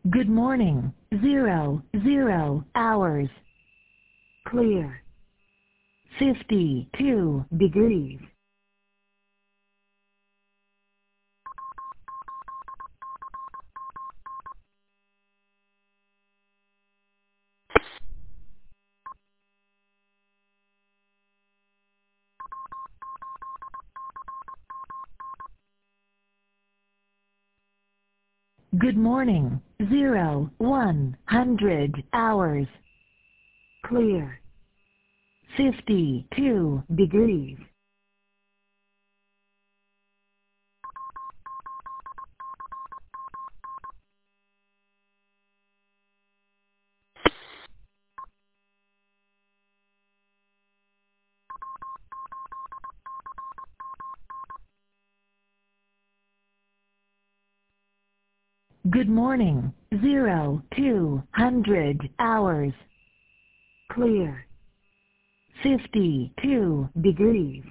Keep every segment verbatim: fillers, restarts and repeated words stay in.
Good morning. Zero, zero hours. Clear. fifty-two degrees. Good morning. Zero, one hundred hours. Clear. fifty-two degrees. Good morning. Zero, two hundred hours. Clear. fifty-two degrees.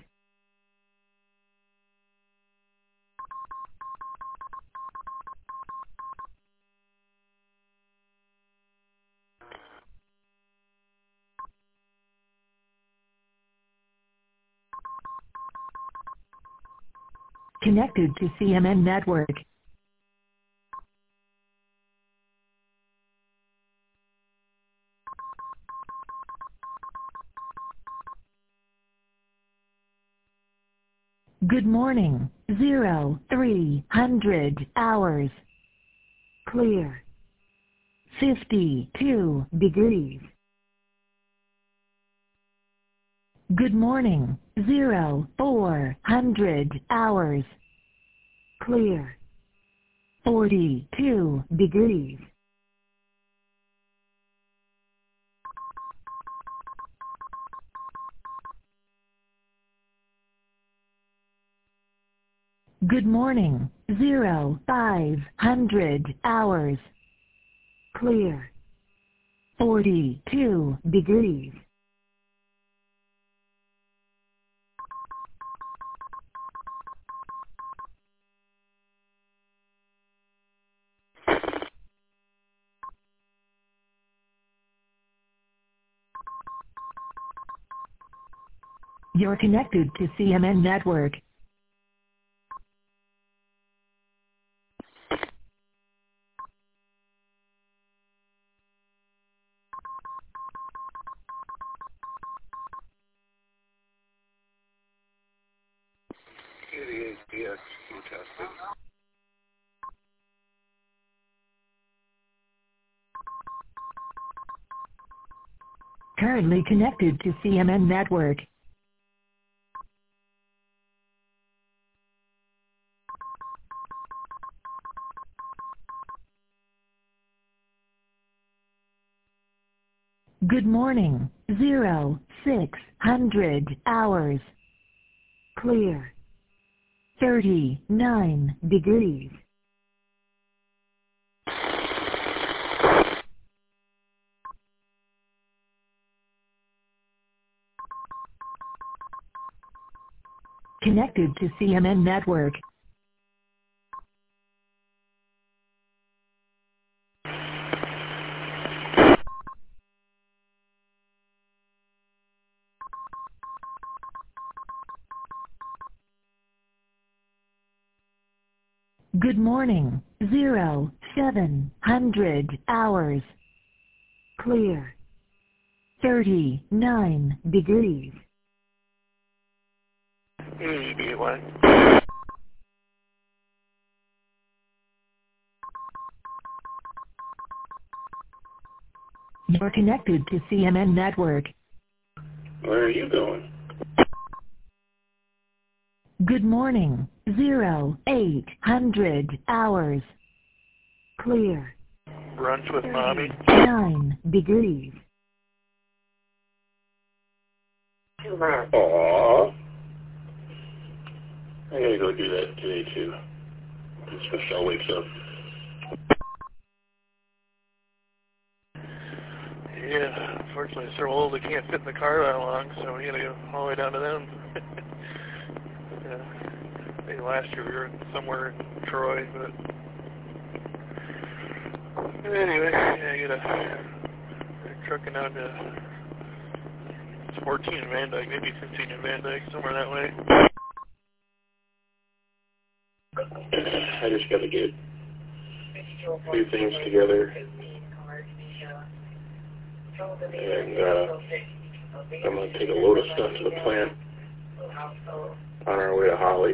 Connected to C M N Network. Good morning. Zero, three hundred hours. Clear. fifty-two degrees. Good morning. Zero, four hundred hours. Clear. forty-two degrees. Good morning. Zero, five hundred hours. Clear. forty-two degrees. You're connected to C M N Network. It is yes, tested. Currently connected to C M N Network. Good morning. Zero, six hundred hours. Clear. thirty-nine degrees. Connected to C M N Network. Good morning. Zero, seven hundred hours. Clear. thirty-nine degrees. E D one. You're connected to C M N Network. Where are you going? Good morning. Zero, eight hundred hours. Clear. Brunch with mommy. Nine degrees. Aww. I gotta go do that today too. Once Michelle wakes up. Yeah, unfortunately they're so old they can't fit in the car that long, so we gotta go all the way down to them. Yeah. I think last year we were somewhere in Troy, but Anyway, yeah, I got a trucking down to it's fourteen in Van Dyke, maybe fifteen in Van Dyke, somewhere that way. I just got to get a few things together, and uh, I'm going to take a load of stuff to the plant on our way to Holly.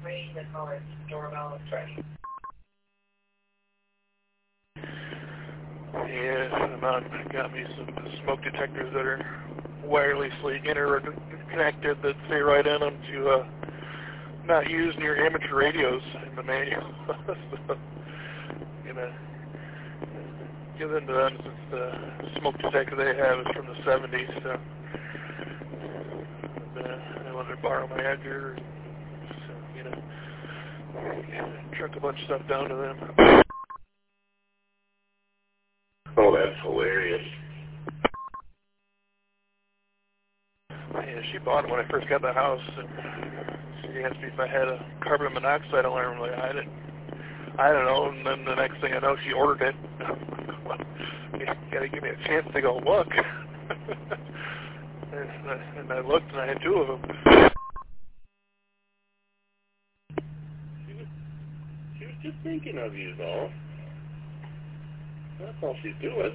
Yeah, Mount got me some smoke detectors that are wirelessly interconnected that say right in them to uh, not use near amateur radios in the manual. So, you know, give them to them since the smoke detector they have is from the seventies. So, and, uh, I wanted to borrow my Edger, so you know, truck a bunch of stuff down to them. Oh, that's hilarious. Yeah, she bought it when I first got the house, and she asked me if I had a carbon monoxide alarm. I'm like, I didn't, I don't know. And then the next thing I know, she ordered it. You gotta give me a chance to go look. and, I, and I looked, and I had two of them. She was, she was just thinking of you, though. That's all she's doing.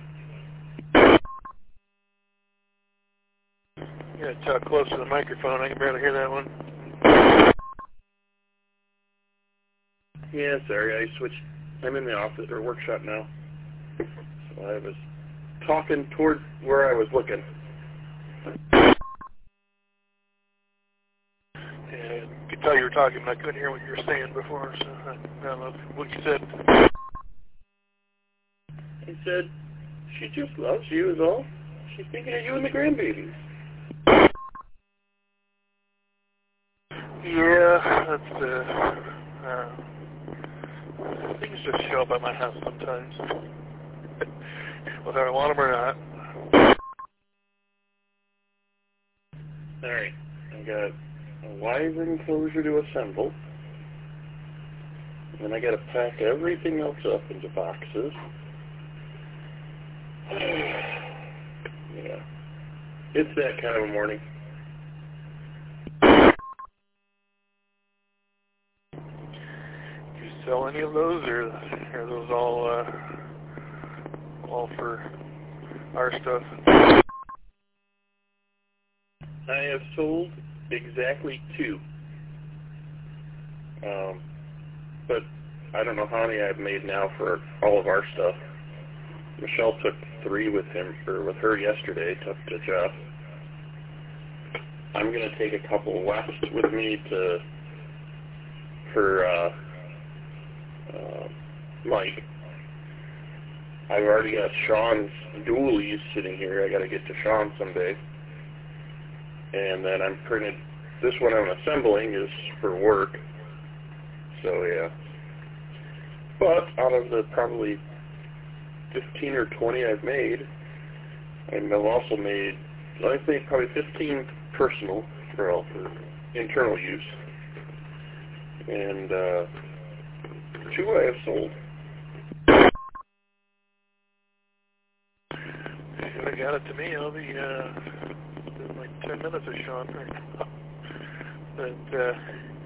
Yeah, talk close to the microphone. I can barely hear that one. Yeah, sorry. I switched. I'm in the office or workshop now. So I was talking toward where I was looking. Yeah, I could tell you were talking, but I couldn't hear what you were saying before, so I don't know what you said. I said, she just loves you is all. She's thinking of you and the grandbabies. Yeah, that's, uh, uh, things just show up at my house sometimes. Whether I want them or not. Alright, I got a wire enclosure to assemble. And then I gotta pack everything else up into boxes. Yeah. It's that kind of a morning. Do you sell any of those, or are those all, uh, all for our stuff? I have sold exactly two. Um, but I don't know how many I've made now for all of our stuff. Michelle took three with him, or with her yesterday, took to Jeff. I'm going to take a couple west with me to, for, uh, uh, Mike. I've already got Sean's dualies sitting here. I got to get to Sean someday. And then I'm printed, this one I'm assembling is for work. So, yeah. But out of the probably fifteen or twenty I've made, and I've also made, I've made probably fifteen personal for, all, for internal use, and uh, two I have sold. If you would have got it to me, I'll be uh, in like ten minutes of Sean right now. But, uh,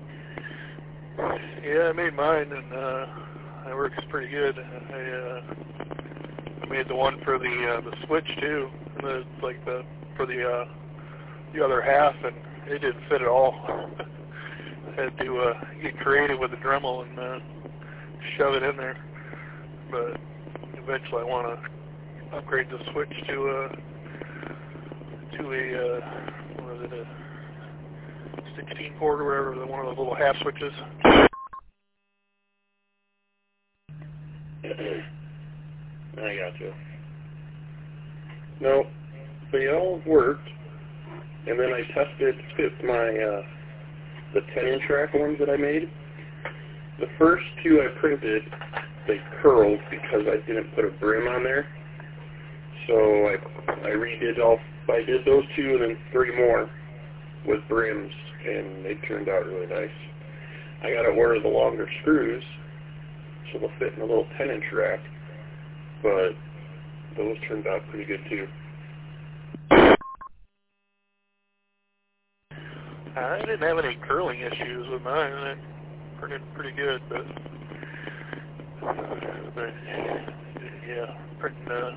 yeah, I made mine, and uh, it works pretty good. I, uh, I made the one for the uh, the switch too, and the, like the for the uh, the other half, and it didn't fit at all. I had to uh, get creative with the Dremel and uh, shove it in there. But eventually, I want to upgrade the switch to a to a uh, what was it, a sixteen port or whatever, one of those little half switches. I got you. No, they all worked, and then I tested fit my uh, the ten inch rack ones that I made. The first two I printed, they curled because I didn't put a brim on there. So I I redid all. I did those two and then three more with brims, and they turned out really nice. I got to order the longer screws so they'll fit in a little ten inch rack. but those turned out pretty good too. I didn't have any curling issues with mine. It printed pretty good, but, but yeah, printing uh,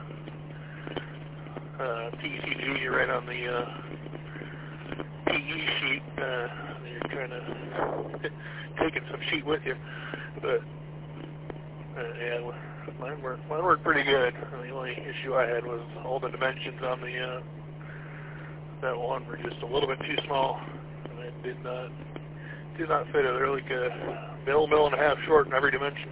uh, P C G right on the uh, P E sheet. Uh, you're kind of taking some sheet with you, but uh, yeah, mine worked. Mine worked pretty good. The only issue I had was all the dimensions on the uh, that one were just a little bit too small. It did not did not fit it. They're like a mill, mill and a half short in every dimension.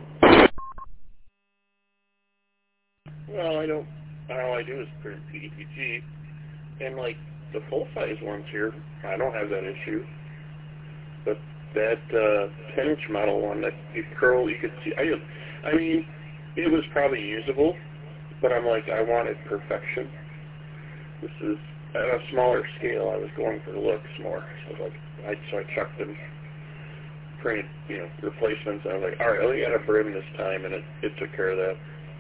Well, I don't. All I do is print P E P G, and like the full size ones here, I don't have that issue. But that uh, ten inch model one that you curl, you could see. I, I mean, it was probably usable, but I'm like, I wanted perfection. This is. At a smaller scale, I was going for looks more. So I was like, I, so I chucked them, printed, you know, replacements. And I was like, all right, I only got a brim this time, and it, it took care of that.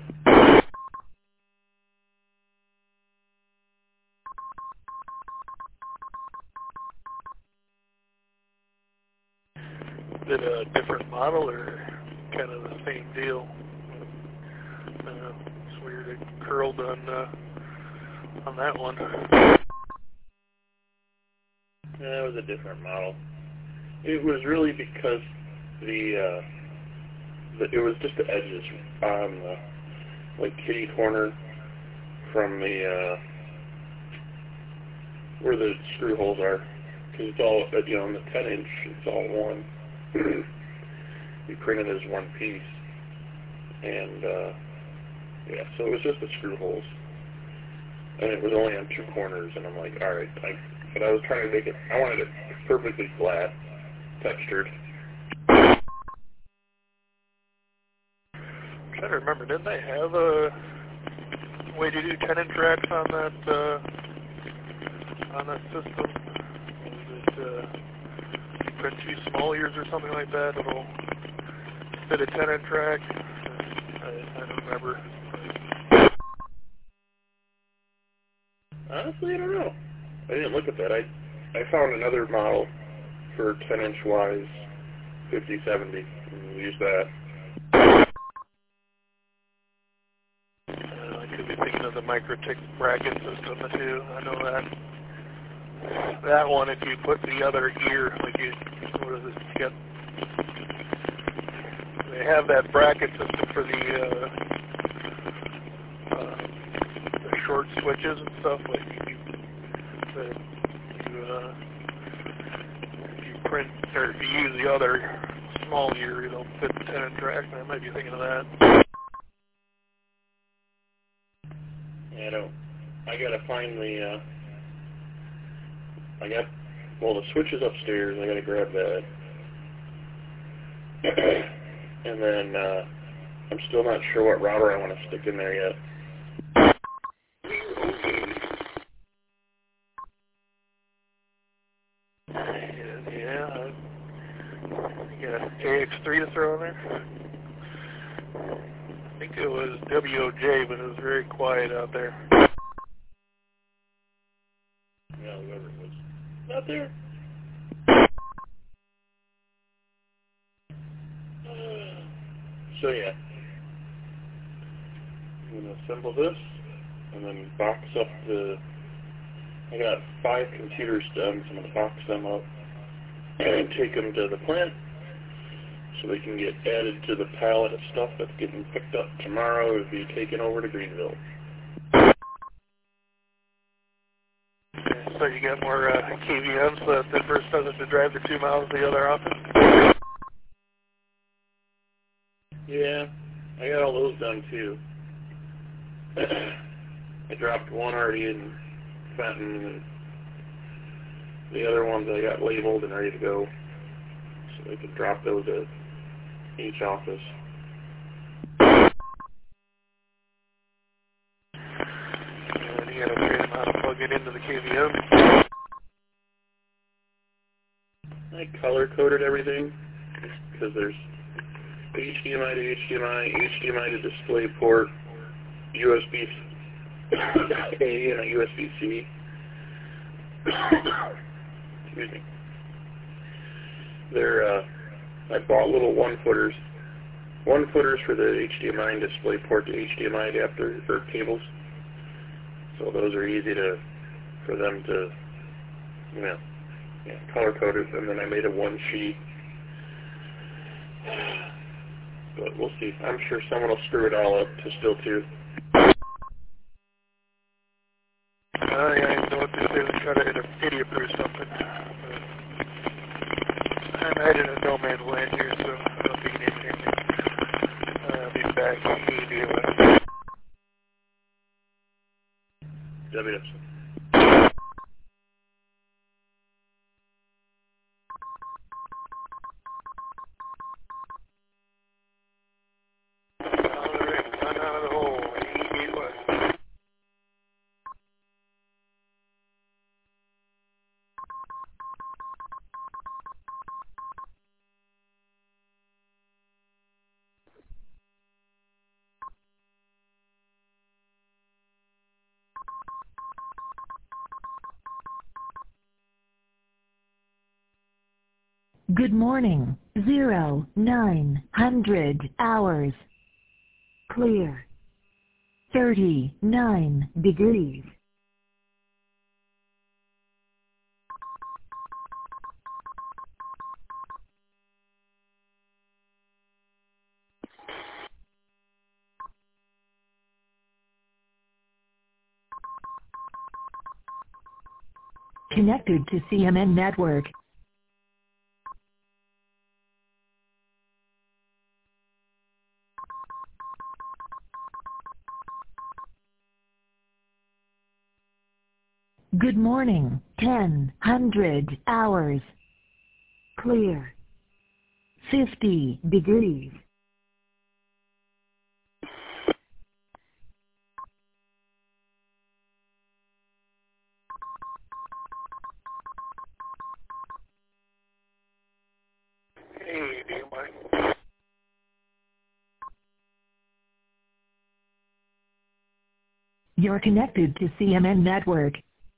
Is it a different model or kind of the same deal? Uh, it's weird it curled on uh, on that one. Yeah, it was a different model. It was really because the, uh, the it was just the edges on the, like, kitty corner from the, uh, where the screw holes are. Because it's all, you know, on the ten inch, it's all one. You print it as one piece. And, uh, yeah, so it was just the screw holes. And it was only on two corners, and I'm like, all right, I, but I was trying to make it, I wanted it perfectly flat, textured. I'm trying to remember, didn't they have a way to do ten inch racks on that, uh, on that system? Was it, uh, print two small ears or something like that? It'll fit a ten inch rack? I, I don't remember. Honestly, I don't know. I didn't look at that. I I found another model for ten inch wise, fifty seventy, and we used that. Uh, I could be thinking of the Microtik bracket system too. I know that. That one, if you put the other ear, like you, what is it? You get, they have that bracket system for the, uh, uh, the short switches and stuff. Like you, the, you, uh, if you print or if you use the other small ear, it'll fit the ten inch rack. I might be thinking of that. Yeah, I don't. I gotta find the. Uh, I got, well, the switch is upstairs. I gotta grab that. And then, uh, I'm still not sure what router I want to stick in there yet. Yeah, you got a J X three to throw in there? I think it was W O J, but it was very quiet out there. Yeah, whoever it was. Not there. So yeah, I'm gonna assemble this and then box up the. I got five computers done, so I'm gonna box them up and take them to the plant so they can get added to the pallet of stuff that's getting picked up tomorrow to be taken over to Greenville. So you got more uh, K V M so that the first doesn't have to drive the two miles to the other office? Yeah, I got all those done too. I dropped one already in Fenton, and the other ones I got labeled and ready to go. So I could drop those at each office. And you gotta train them how to plug it into the K V M. I color-coded everything because there's H D M I to H D M I, H D M I to display port, U S B A and a U S B C. Excuse me. They're, uh, I bought little one-footers. One-footers for the H D M I and display port to H D M I adapter or cables. So those are easy to, for them to, you know, yeah, color-coded. And then I made a one-sheet. But we'll see. I'm sure someone will screw it all up to still two. Uh, yeah, I know what they say. They try to hit a idiot or something. But I'm hiding in no man's land here, so I don't think you need anything. Uh, I'll be back. Immediately. W W. Alright, run out of the hole. E eight West. Good morning. Zero, nine, hundred hours. Clear. Thirty-nine degrees. Connected to C M N network. Good morning. Ten, hundred hours. Clear. Fifty degrees. Hey, do you mind? You're connected to C M N network.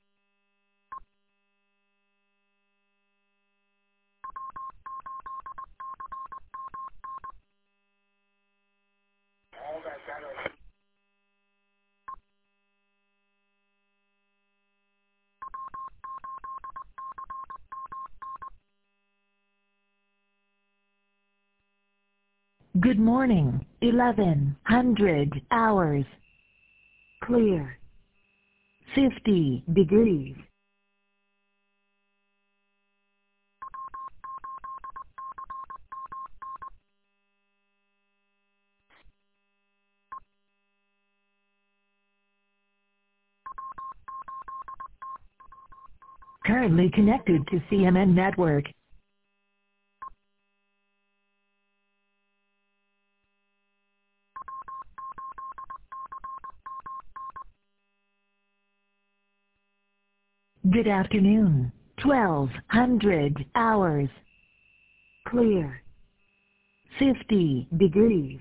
Good morning. Eleven hundred hours. Clear. Fifty degrees. Currently connected to C M N network. Good afternoon. Twelve hundred hours. Clear. Fifty degrees.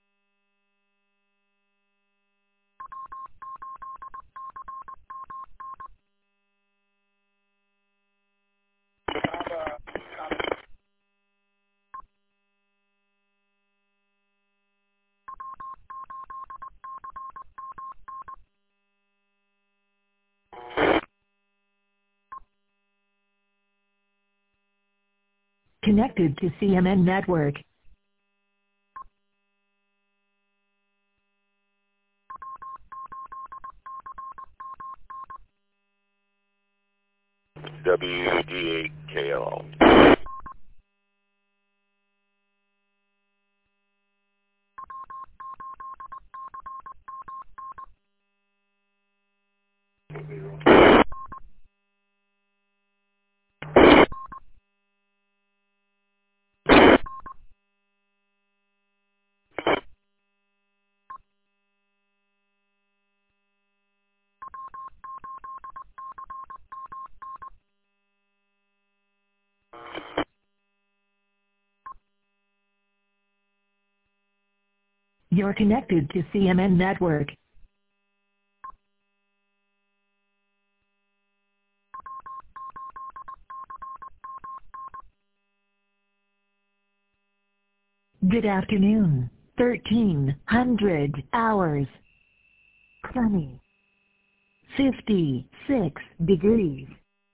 Connected to C M N network. W D eight K L. You're connected to C M N network. Good afternoon. thirteen hundred hours. Sunny. fifty-six degrees.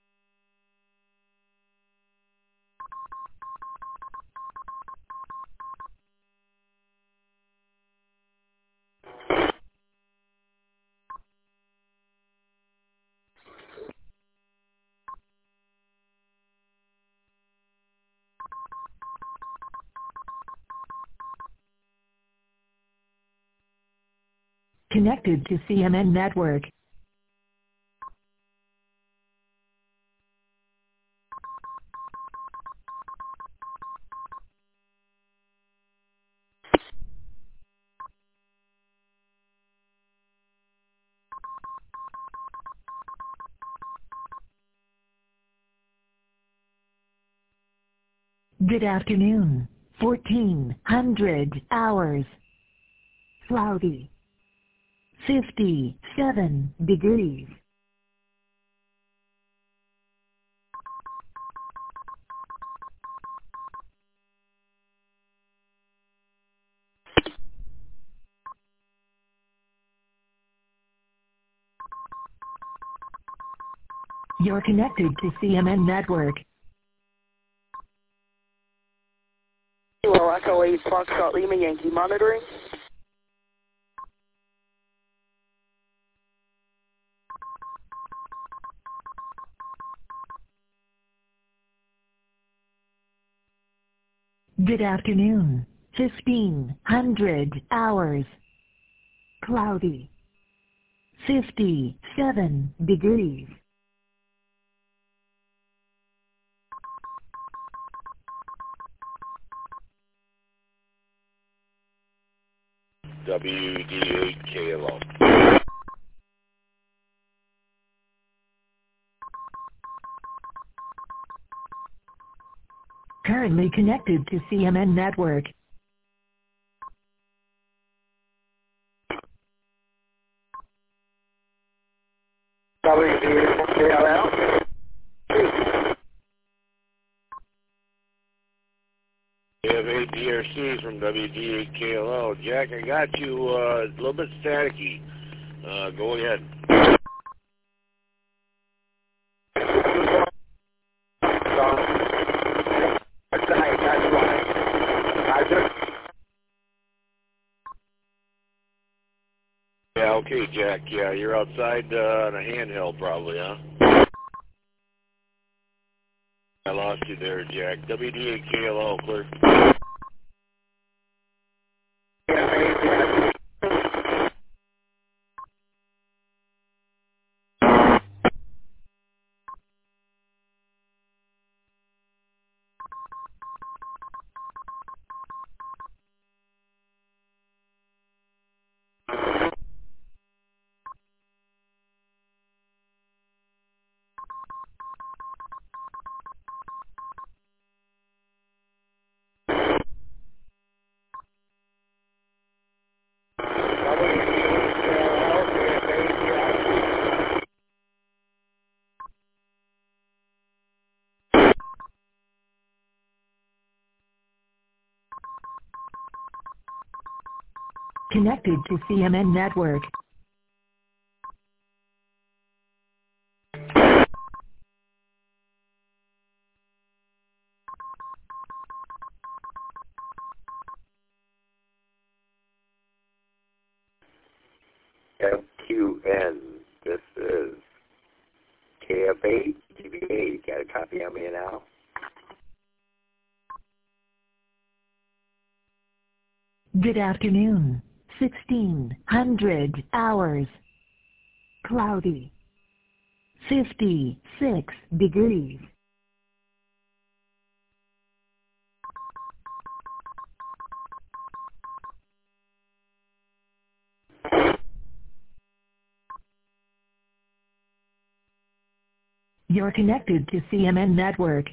Connected to C M N network. Good afternoon. fourteen hundred hours. Cloudy. fifty-seven degrees. You're connected to C M N network. Kilo Echo eight Foxtrot Lima Yankee monitoring. Good afternoon. fifteen hundred hours. Cloudy. fifty-seven degrees. W D eight K L O. Currently connected to C M N network. W D eight K L L. We have eight D R Cs from W D eight K L O. Jack, I got you uh, a little bit staticky. Uh, go ahead. Yeah, okay, Jack. Yeah, you're outside uh, on a handheld probably, huh? I lost you there, Jack. W D eight K L O, clear. Connected to C M N network. M Q N, this is K F eight, G B A, got a copy on me now? Good afternoon. sixteen hundred hours. Cloudy. fifty-six degrees. You're connected to C M N network.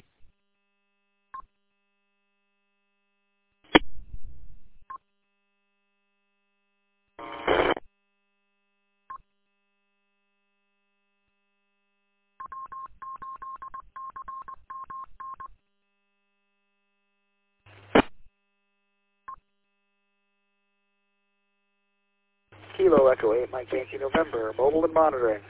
Kilo Echo eight, Mike Yankee November, mobile and monitoring.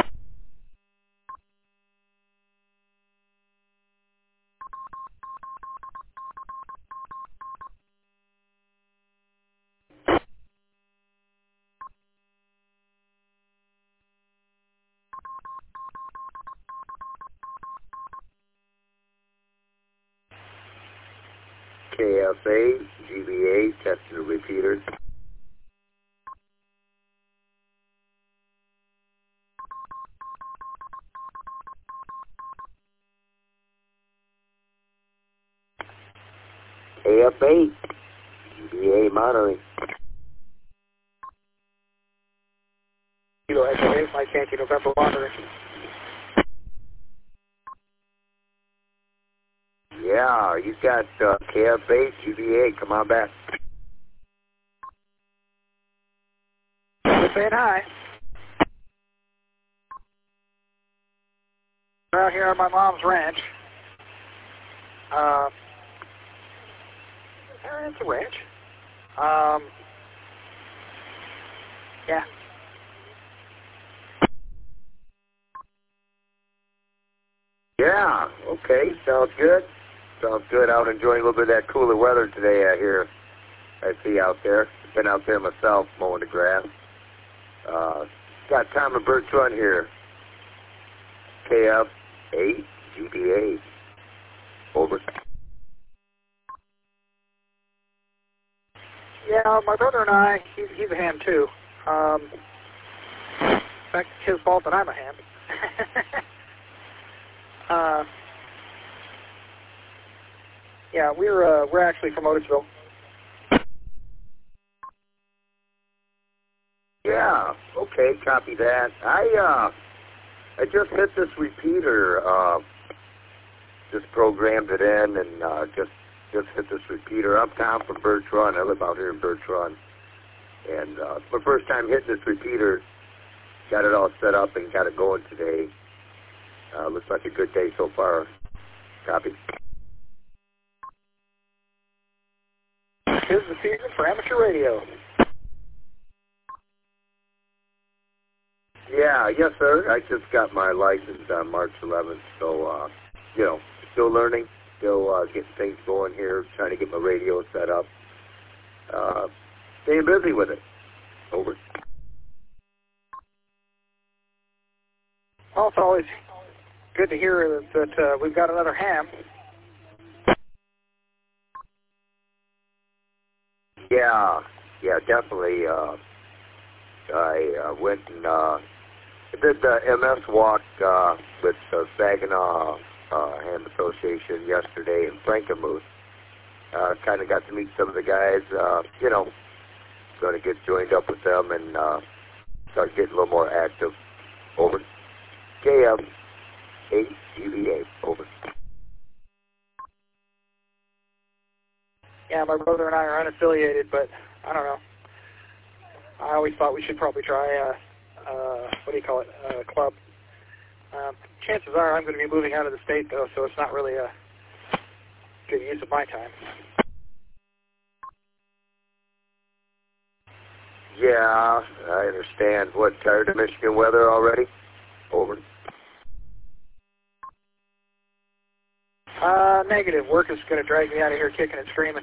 K F A, G B A, testing the repeaters. K F eight, G B A monitoring. Kilo Echo eight, Mike Yankee November, monitoring. Yeah, you got uh, K F eight, G B A, come on back. Just saying hi. We're out here on my mom's ranch. Uh, it's a ranch. Um, yeah. Yeah, okay, sounds good. Sounds good. Out enjoying a little bit of that cooler weather today out here. I see out there. Been out there myself mowing the grass. Uh, got Tom and Bert Trun here. K F eight, G B A. Over. Yeah, my brother and I, he's, he's a ham too. Um, in fact, it's his fault that I'm a ham. uh, yeah, we're uh, we're actually from Otisville. Yeah, okay, copy that. I uh, I just hit this repeater. Uh, just programmed it in and uh, just just hit this repeater. I'm Tom from Bert Trun. I live out here in Bert Trun. And uh, it's my first time hitting this repeater. Got it all set up and got it going today. Uh, looks like a good day so far. Copy. Tis the season for amateur radio. Yeah, yes, sir. I just got my license on March eleventh, so, uh, you know, still learning, still uh, getting things going here, trying to get my radio set up. Uh, staying busy with it. Over. Well, it's always good to hear that, that uh, we've got another ham. Yeah, yeah, definitely. Uh, I uh, went and uh, did the M S walk uh, with the Saginaw uh, Ham Association yesterday in Frankenmuth. Uh, kind of got to meet some of the guys. Uh, you know, going to get joined up with them and uh, start getting a little more active. Over. K M eight G B A. Over. Yeah, my brother and I are unaffiliated, but I don't know. I always thought we should probably try, uh, uh, what do you call it, a club. Um, chances are I'm going to be moving out of the state, though, so it's not really a good use of my time. Yeah, I understand. What, tired of Michigan weather already? Over. Uh, negative. Work is going to drag me out of here kicking and screaming.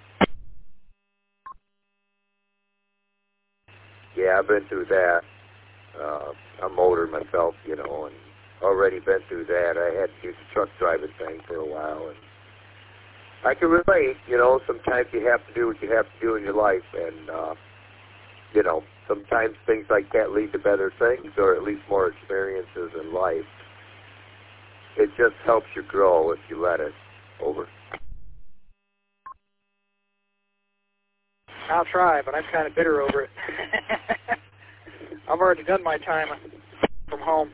Yeah, I've been through that. Uh, I'm older myself, you know, and already been through that. I had to do the truck driving thing for a while, and I can relate, you know, sometimes you have to do what you have to do in your life, and, uh, you know, sometimes things like that lead to better things, or at least more experiences in life. It just helps you grow if you let it. Over. I'll try, but I'm kind of bitter over it. I've already done my time from home.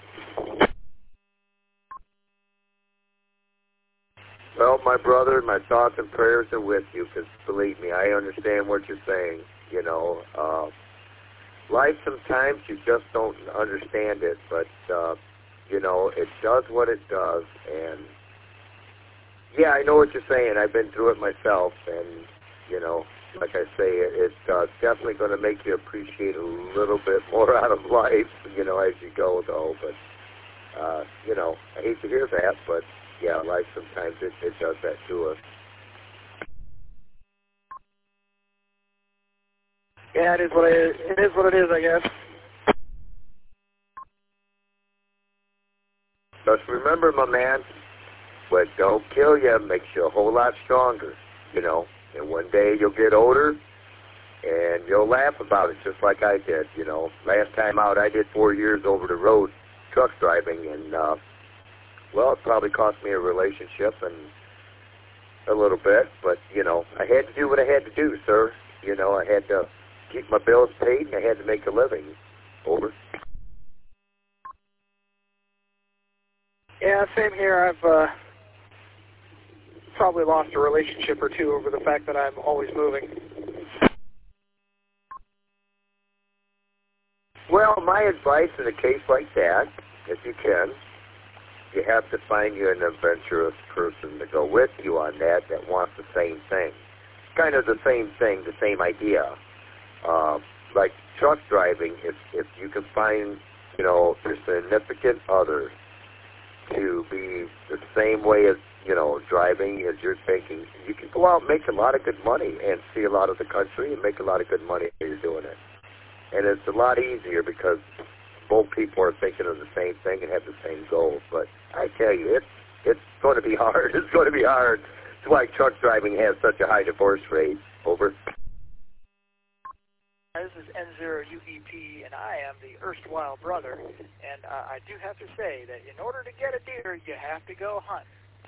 Well, my brother, my thoughts and prayers are with you, because believe me, I understand what you're saying. You know, uh, life sometimes you just don't understand it, but, uh, you know, it does what it does. And, yeah, I know what you're saying. I've been through it myself, and, you know, like I say, it, it's uh, definitely going to make you appreciate a little bit more out of life, you know, as you go, though. But, uh, you know, I hate to hear that, but, yeah, life sometimes it, it does that to us. Yeah, it is what it is. It is what it is, I guess. Just remember, my man, what don't kill you makes you a whole lot stronger, you know. And one day you'll get older, and you'll laugh about it just like I did, you know. Last time out, I did four years over the road truck driving, and, uh, well, it probably cost me a relationship and a little bit, but, you know, I had to do what I had to do, sir. You know, I had to keep my bills paid, and I had to make a living. Over. Yeah, same here. I've uh, probably lost a relationship or two over the fact that I'm always moving. Well, my advice in a case like that, if you can, you have to find you an adventurous person to go with you on that that wants the same thing. Kind of the same thing, the same idea. Uh, like truck driving, if if you can find, you know, your significant other to be the same way as, you know, driving as you're thinking, you can go out and make a lot of good money and see a lot of the country and make a lot of good money while you're doing it. And it's a lot easier because both people are thinking of the same thing and have the same goals. But I tell you, it's it's going to be hard. It's going to be hard. That's why truck driving has such a high divorce rate. Over. This is N zero U E P, and I am the erstwhile brother. And uh, I do have to say that in order to get a deer, you have to go hunt.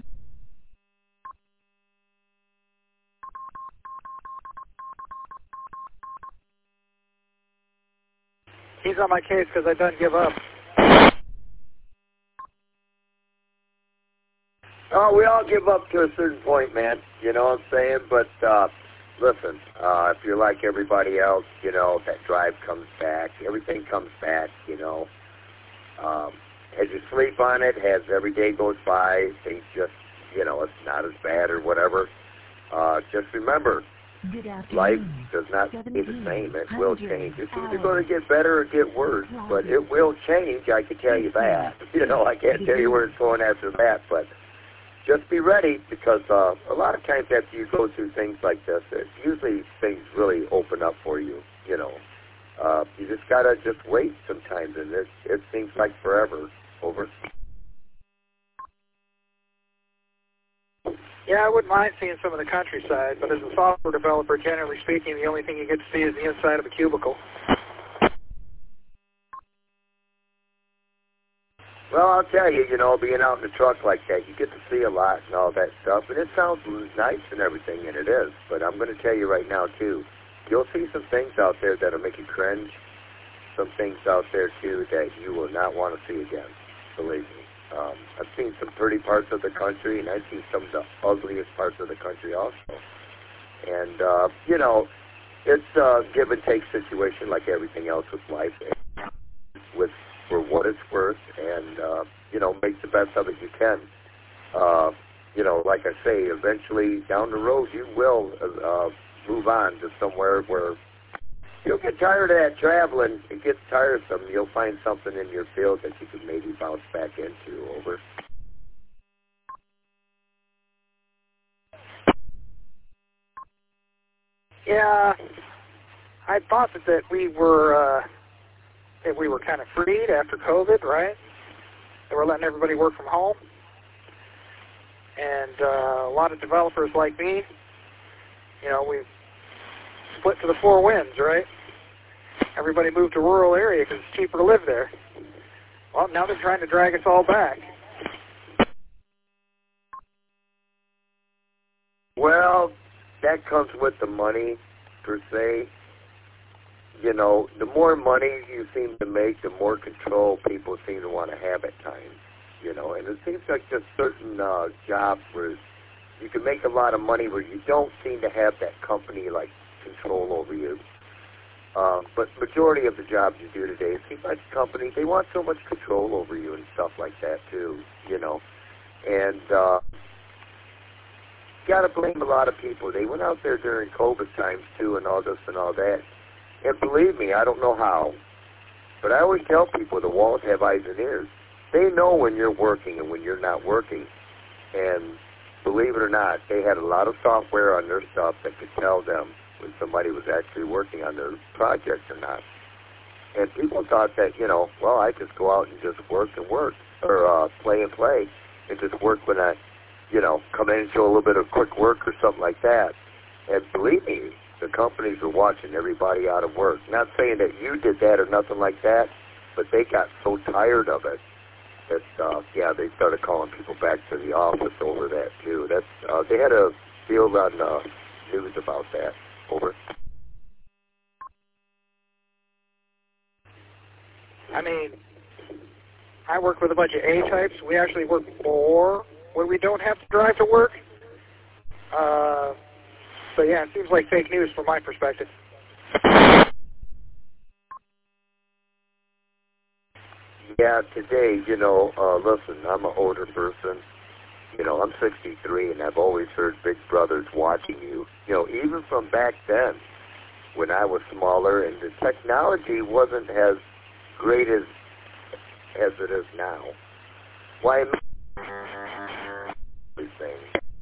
He's on my case because I done give up. Oh, we all give up to a certain point, man. You know what I'm saying? But uh, listen, uh, if you're like everybody else, you know, that drive comes back. Everything comes back, you know. Um, as you sleep on it, as every day goes by, things just, you know, it's not as bad or whatever. Uh, just remember, life does not stay the same. It will change. It's either going to get better or get worse, but it will change, I can tell you that. You know, I can't tell you where it's going after that, but just be ready because uh, a lot of times after you go through things like this, it, usually things really open up for you, you know. Uh, you just got to just wait sometimes, and it, it seems like forever. Over. Yeah, I wouldn't mind seeing some of the countryside, but as a software developer, generally speaking, the only thing you get to see is the inside of a cubicle. Well, I'll tell you, you know, being out in the truck like that, you get to see a lot and all that stuff, and it sounds nice and everything, and it is, but I'm going to tell you right now, too, you'll see some things out there that'll make you cringe, some things out there, too, that you will not want to see again, believe me. Um, I've seen some pretty parts of the country, and I've seen some of the ugliest parts of the country also. And, uh, you know, it's a give and take situation like everything else with life, with for what it's worth, and, uh, you know, make the best of it you can. Uh, you know, like I say, eventually down the road you will uh, move on to somewhere where you'll get tired of that traveling. It gets tiresome. You'll find something in your field that you can maybe bounce back into. Over. Yeah, I thought that, that we were uh, that we were kind of freed after COVID, right? They were letting everybody work from home, and uh, a lot of developers like me, you know, we split to the four winds, right? Everybody moved to a rural area because it's cheaper to live there. Well, now they're trying to drag us all back. Well, that comes with the money, per se. You know, the more money you seem to make, the more control people seem to want to have at times. You know, and it seems like there's certain uh, jobs where you can make a lot of money where you don't seem to have that company, like, control over you. Uh, but majority of the jobs you do today, it seems like the company, they want so much control over you and stuff like that, too, you know. And, uh, got to blame a lot of people. They went out there during COVID times, too, and all this and all that. And believe me, I don't know how, but I always tell people the walls have eyes and ears. They know when you're working and when you're not working. And believe it or not, they had a lot of software on their stuff that could tell them when somebody was actually working on their project or not. And people thought that, you know, well, I just go out and just work and work, or uh, play and play, and just work when I, you know, come in and show a little bit of quick work or something like that. And believe me, the companies are watching everybody out of work. Not saying that you did that or nothing like that, but they got so tired of it that, uh, yeah, they started calling people back to the office over that, too. That's, uh, they had a deal on uh, news about that. Over. I mean, I work with a bunch of A-types. We actually work more when we don't have to drive to work. Uh, so, yeah, it seems like fake news from my perspective. Yeah, today, you know, uh, listen, I'm an older person. You know, I'm sixty-three, and I've always heard big brothers watching you. You know, even from back then, when I was smaller, and the technology wasn't as great as as it is now. Why, everything.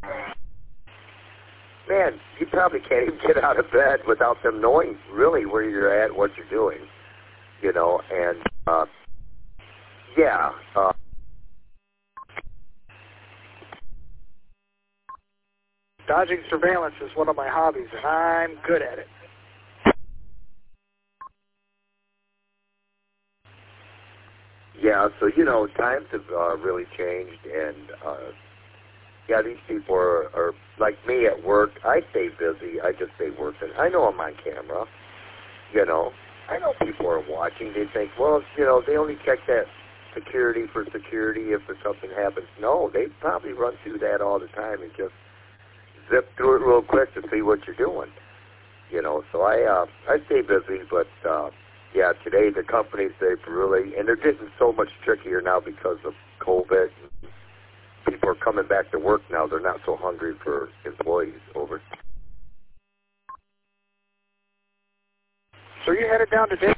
Man, you probably can't even get out of bed without them knowing really where you're at, what you're doing. You know, and uh, yeah. Uh, Dodging surveillance is one of my hobbies, and I'm good at it. Yeah, so, you know, times have uh, really changed, and, uh, yeah, these people are, are, like me at work. I stay busy. I just stay working. I know I'm on camera, you know. I know people are watching. They think, well, you know, they only check that security for security if something happens. No, they probably run through that all the time and just zip through it real quick to see what you're doing, you know. So I uh, I stay busy, but uh, yeah, today the companies, they've really, and they're getting so much trickier now because of COVID. People are coming back to work now. They're not so hungry for employees. Over. So you headed down to Dayton?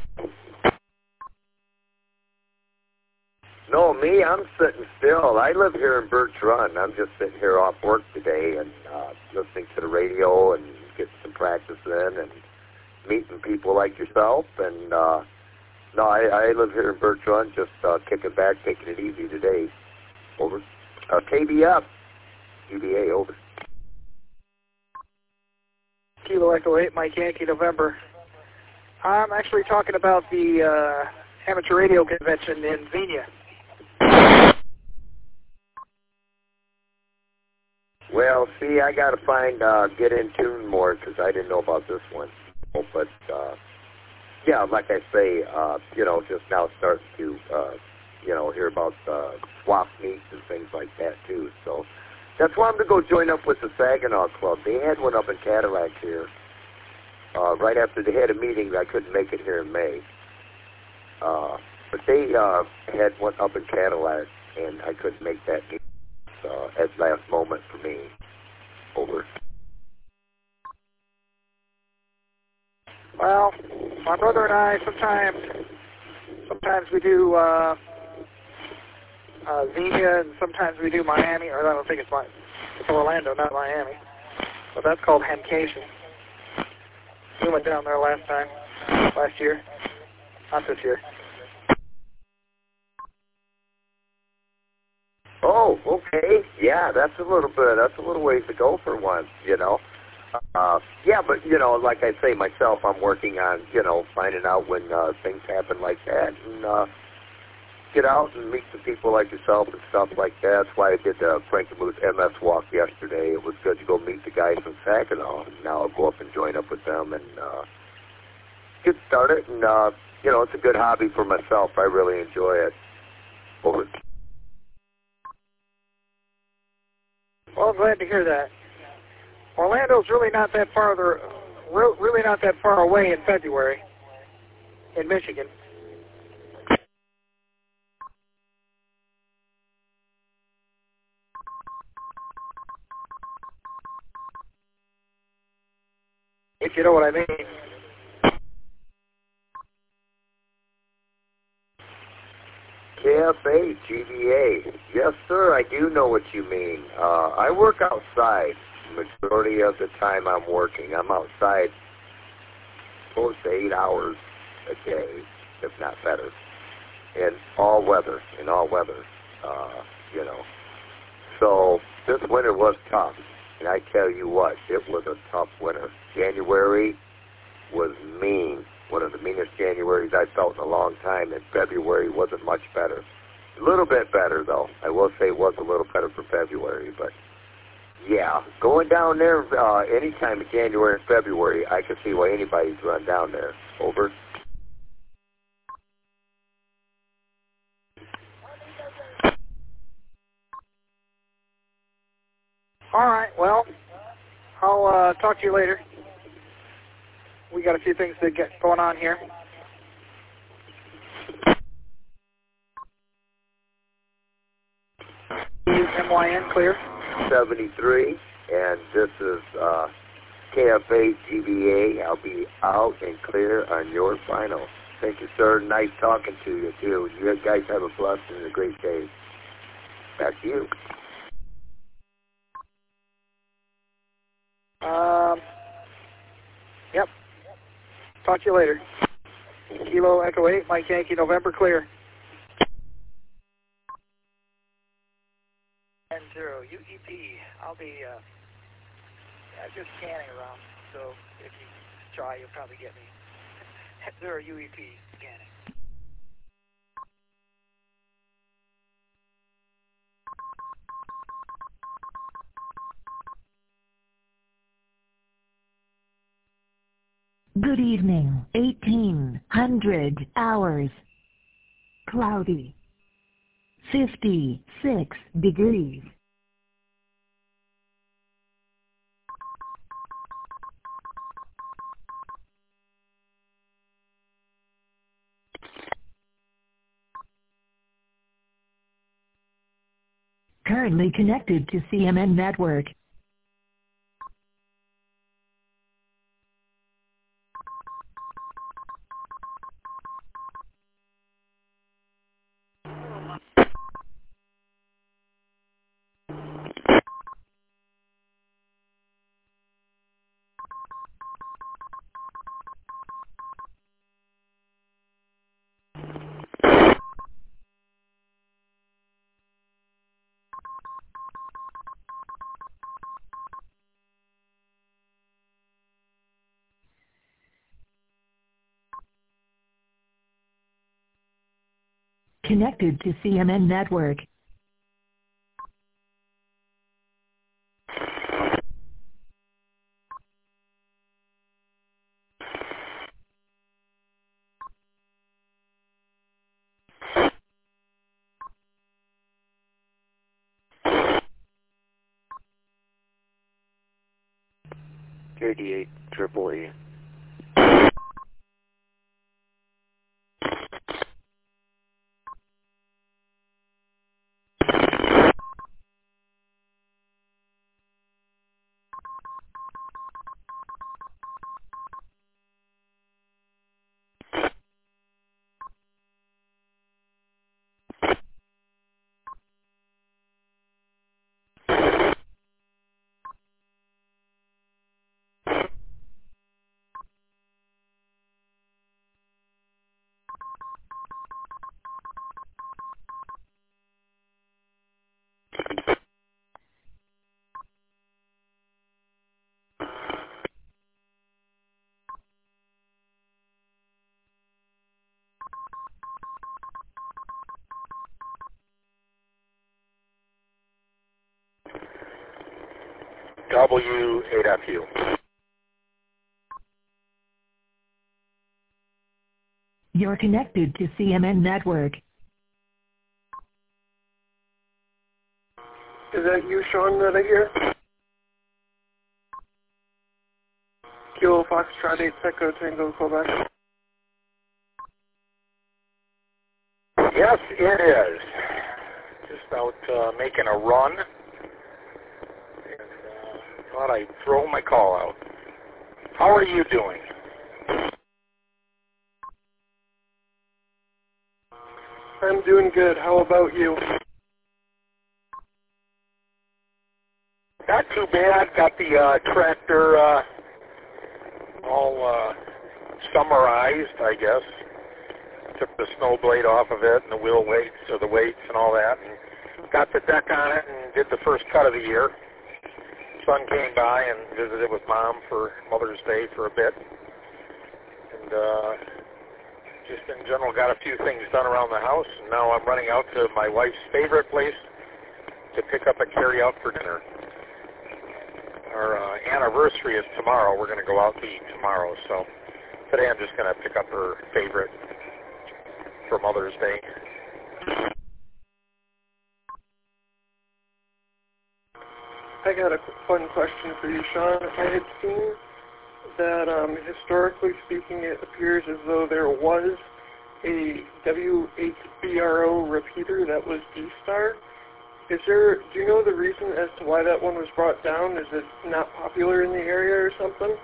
No, me, I'm sitting still. I live here in Birch Run. I'm just sitting here off work today and uh, listening to the radio and getting some practice in and meeting people like yourself. And, uh, no, I, I live here in Birch Run, just uh, kicking back, taking it easy today. Over. Uh, K B F. U D A, over. Kilo Echo eight, Mike Yankee, November. I'm actually talking about the uh, amateur radio convention in Xenia. Well, see, I got to find, uh, get in tune more because I didn't know about this one. But, uh, yeah, like I say, uh, you know, just now starting to, uh, you know, hear about uh, swap meets and things like that, too. So that's why I'm going to go join up with the Saginaw Club. They had one up in Cadillac here. Uh, right after they had a meeting, I couldn't make it here in May. Uh, but they uh, had one up in Cadillac, and I couldn't make that meeting uh, at last moment for me. Over. Well, my brother and I sometimes, sometimes we do uh, uh, Xenia, and sometimes we do Miami, or I don't think it's my, it's Orlando, not Miami. But that's called Hamcation. We went down there last time, last year, not this year. Oh, okay. Yeah, that's a little bit, that's a little ways to go for once, you know. Uh, yeah, but, you know, like I say, myself, I'm working on, you know, finding out when uh, things happen like that and uh, get out and meet some people like yourself and stuff like that. That's why I did the Frank DeMuth M S walk yesterday. It was good to go meet the guys from Saginaw. And now I'll go up and join up with them and uh, get started. And, uh, you know, it's a good hobby for myself. I really enjoy it. Over. Well, I'm glad to hear that. Orlando's really not that farther, really not that far away in February in Michigan. if you know what I mean. K F A, G V A. Yes, sir, I do know what you mean. Uh, I work outside. Majority of the time I'm working. I'm outside close to eight hours a day, if not better. In all weather, in all weather, uh, you know. So this winter was tough. And I tell you what, it was a tough winter. January was mean. One of the meanest Januaries I've felt in a long time, and February wasn't much better. A little bit better, though. I will say it was a little better for February, but yeah, going down there uh, any time in January and February, I can see why anybody's run down there. Over. All right, well, I'll uh, talk to you later. We got a few things to get going on here. M Y N clear. seventy-three, and this is uh, K F A G V A. I'll be out and clear on your final. Thank you, sir. Nice talking to you, too. You guys have a blessed and a great day. Back to you. Um, yep. Talk to you later. Kilo Echo eight, Mike Yankee, November, clear. N zero, U E P. I'll be uh, yeah, just scanning around, so if you try, you'll probably get me. N zero, U E P, scanning. Good evening. eighteen hundred hours. Cloudy. fifty-six degrees. Currently connected to C M N Network. Connected to C M N Network. K D eight, triple E. W eight F U. You're connected to C M N Network. Is that you, Sean, that I hear? Kilo Foxtrot eight Echo Tango Quebec. Yes, it is. Just out uh, making a run. And uh, thought I'd throw my call out. How are you doing? I'm doing good. How about you? Not too bad. Got the uh, tractor uh, all uh, summarized, I guess. Took the snow blade off of it and the wheel weights or the weights and all that, and got the deck on it and did the first cut of the year. Son came by and visited with Mom for Mother's Day for a bit, and uh, just in general got a few things done around the house. And now I'm running out to my wife's favorite place to pick up a carry-out for dinner. Our uh, anniversary is tomorrow. We're going to go out to eat tomorrow, so today I'm just going to pick up her favorite for Mother's Day. I got a fun question for you, Sean. I had seen that, um, historically speaking, it appears as though there was a W H B R O repeater that was D-Star. Is there, do you know the reason as to why that one was brought down? Is it not popular in the area or something?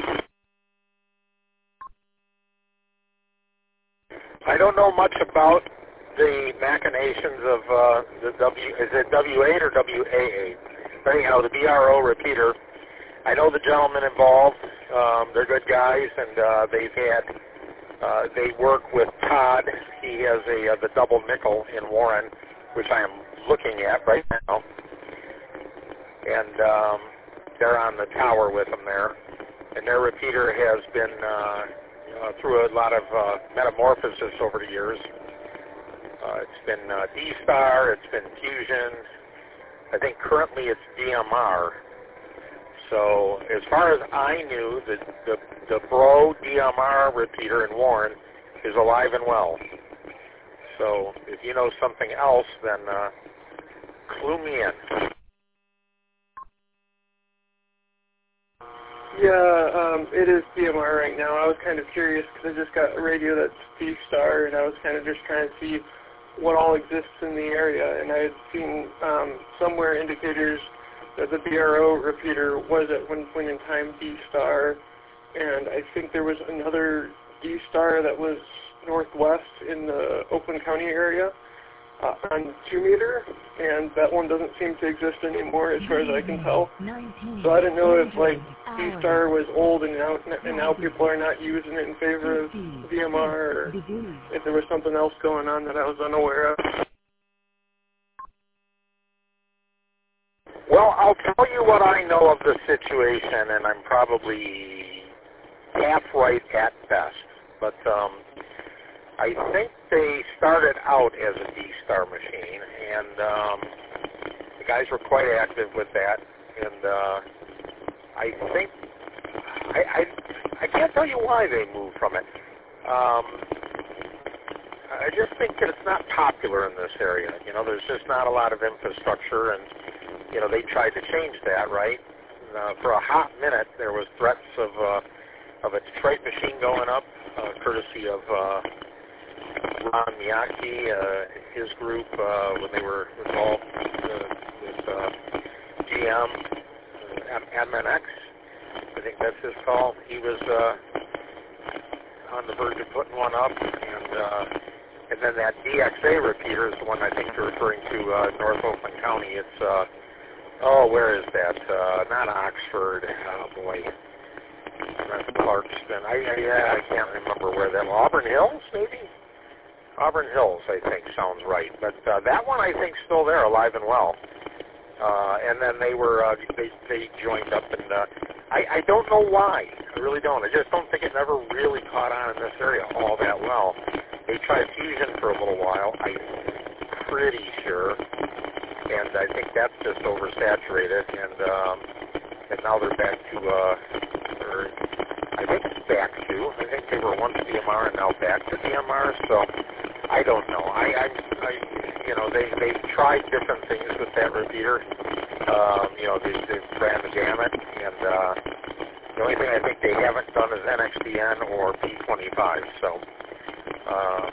I don't know much about the machinations of uh, the W, is it W eight or W A eight? Anyhow, the B R O repeater, I know the gentlemen involved. Um, they're good guys, and uh, they've had, uh, they work with Todd. He has a uh, the double nickel in Warren, which I am looking at right now. And um, they're on the tower with them there. And their repeater has been uh, uh, through a lot of uh, metamorphosis over the years. Uh, it's been uh, D-Star, it's been Fusion. I think currently it's D M R. So as far as I knew, the, the, the Bro D M R repeater in Warren is alive and well. So if you know something else, then uh, clue me in. Yeah, um, it is D M R right now. I was kind of curious because I just got a radio that's D-Star, and I was kind of just trying to see what all exists in the area, and I had seen um, somewhere indicators that the B R O repeater was at one point in time D-Star, and I think there was another D-Star that was northwest in the Oakland County area uh, on two meter, and that one doesn't seem to exist anymore as far as I can tell. So I didn't know if like D-Star was old and now, and now people are not using it in favor of D M R, or if there was something else going on that I was unaware of. Well, I'll tell you what I know of the situation, and I'm probably half right at best. But um, I think they started out as a D-Star machine, and um, the guys were quite active with that. And uh, I think, I, I, I can't tell you why they moved from it. Um, I just think that it's not popular in this area. You know, there's just not a lot of infrastructure, and you know, they tried to change that, right? Uh, for a hot minute, there was threats of uh, of a Detroit machine going up, uh, courtesy of uh, Ron Miyake, uh, his group, uh, when they were involved uh, with uh, G M, uh, M N X, I think that's his call. He was uh, on the verge of putting one up, and uh, and then that D X A repeater is the one I think you're referring to, uh, North Oakland County. It's uh, Oh, where is that? Uh, not Oxford. Oh, boy. That's Clarkston. I, I, yeah, I can't remember where that was. Auburn Hills, maybe? Auburn Hills, I think, sounds right. But uh, that one, I think, still there, alive and well. Uh, and then they were, uh, they, they joined up, and uh, I, I don't know why. I really don't. I just don't think it never really caught on in this area all that well. They tried Fusion for a little while, I'm pretty sure. And I think that's just oversaturated, and um, and now they're back to, uh, or I think it's back to, I think they were once D M R and now back to D M R, so I don't know. I, I, I you know, they, they've tried different things with that repeater. Um, you know, they, they've ran the gamut, and uh, the only thing I think they haven't done is N X D N or P twenty-five, so... Um,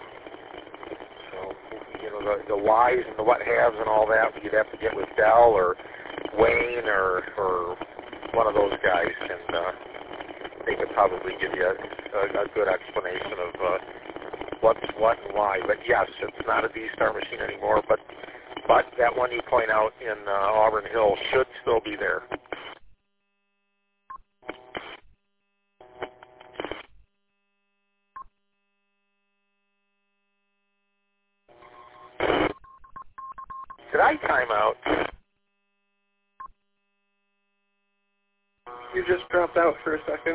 You know, the, the whys and the what-haves and all that, you'd have to get with Dell or Wayne or, or one of those guys. And uh, they could probably give you a, a, a good explanation of uh, what's what and why. But yes, it's not a D-Star machine anymore, but but that one you point out in uh, Auburn Hill should still be there. Did I time out? You just dropped out for a second.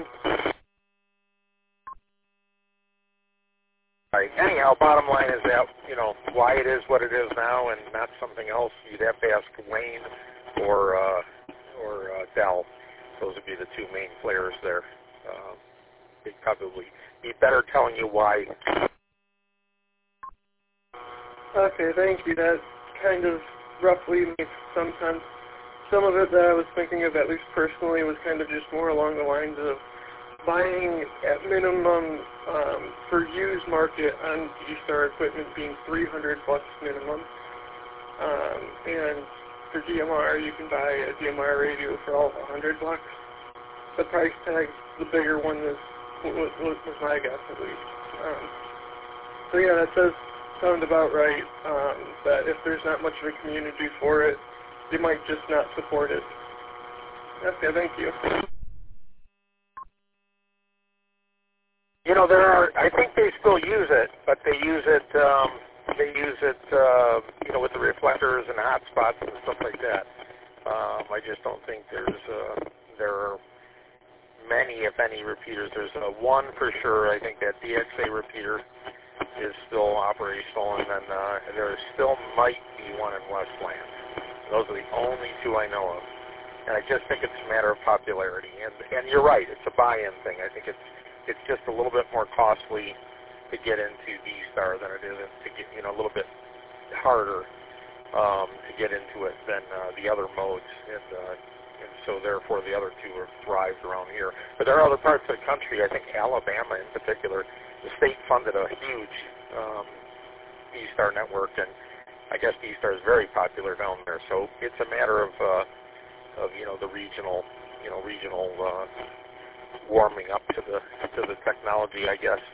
Right. Anyhow, bottom line is that, you know, why it is what it is now and not something else, you'd have to ask Wayne or uh, or uh, Dell. Those would be the two main players there. Uh, they'd probably be better telling you why. Okay, thank you. That kind of roughly makes some sense. Some of it that I was thinking of, at least personally, was kind of just more along the lines of buying at minimum um, for used market on D-Star equipment being three hundred bucks minimum. Um, and for D M R, you can buy a D M R radio for all of one hundred bucks. The price tag, the bigger one, was, was, was my guess at least. Um, so yeah, that does sound about right, um, that if there's not much of a community for it, they might just not support it. Okay, thank you. You know, there are, I think they still use it, but they use it, um, they use it, uh, you know, with the reflectors and hotspots and stuff like that. Um, I just don't think there's, uh, there are many, if any, repeaters. There's uh, one for sure. I think that D X A repeater is still operational, and then uh, there still might be one in Westland. Those are the only two I know of. And I just think it's a matter of popularity. And and you're right, it's a buy-in thing. I think it's it's just a little bit more costly to get into D-Star than it is to get, you know, a little bit harder um, to get into it than uh, the other modes. And, uh, and so therefore the other two are thrived around here. But there are other parts of the country, I think Alabama in particular, the state funded a huge um, D-Star network, and I guess D-Star is very popular down there. So it's a matter of, uh, of you know, the regional, you know, regional uh, warming up to the to the technology, I guss.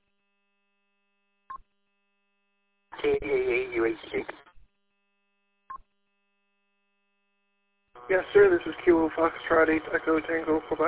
K A A U H C. Yes, sir. This is Kilo Foxtrot eight Echo Tango, Quebec.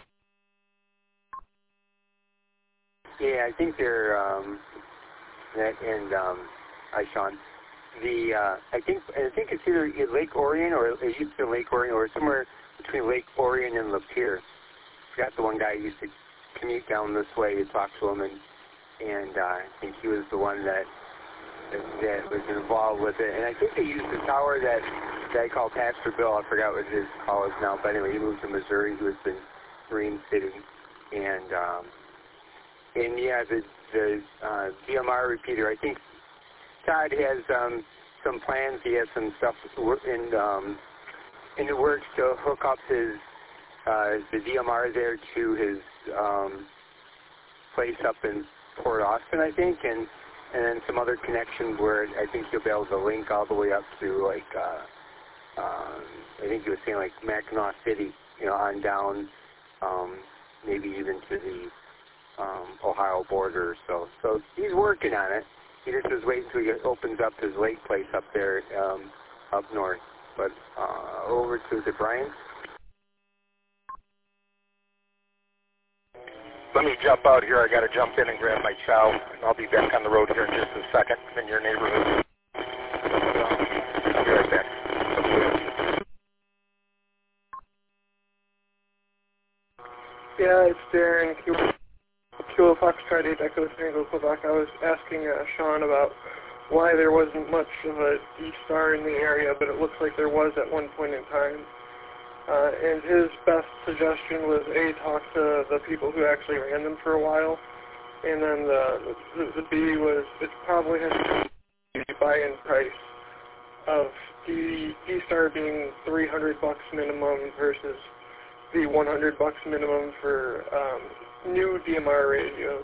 Yeah, I think they're um, that and um, hi, Sean. The uh, I think I think it's either Lake Orion or it used to be Lake Orion or somewhere between Lake Orion and Lapeer. I forgot the one guy who used to commute down this way to talk to him, and and uh, I think he was the one that, that that was involved with it. And I think they used the tower that guy called Pastor Bill. I forgot what his call is now, but anyway, he moved to Missouri. He was in Marine City, and um, and yeah, the the uh, D M R repeater. I think Todd has um, some plans. He has some stuff in um, in the works to hook up his uh, the D M R there to his um, place up in Port Austin, I think, and and then some other connections where I think you'll be able to link all the way up to like uh, um, I think you were saying like Mackinac City, you know, on down, um, maybe even to the um, Ohio border. So so he's working on it. He just is waiting until he opens up his lake place up there, um, up north. But uh, over to the Brian. Let me jump out here. I got to jump in and grab my chow. I'll be back on the road here in just a second in your neighborhood. I'll be right back. Yeah, it's Darren. Kilo Foxtrot eight Echo Tango, Quebec. I was asking uh, Sean about why there wasn't much of a D-Star in the area, but it looks like there was at one point in time. Uh, and his best suggestion was A, talk to the people who actually ran them for a while, and then the, the, the B was it probably has to be the buy-in price of the D-Star being three hundred bucks minimum versus the one hundred bucks minimum for um, new D M R radios.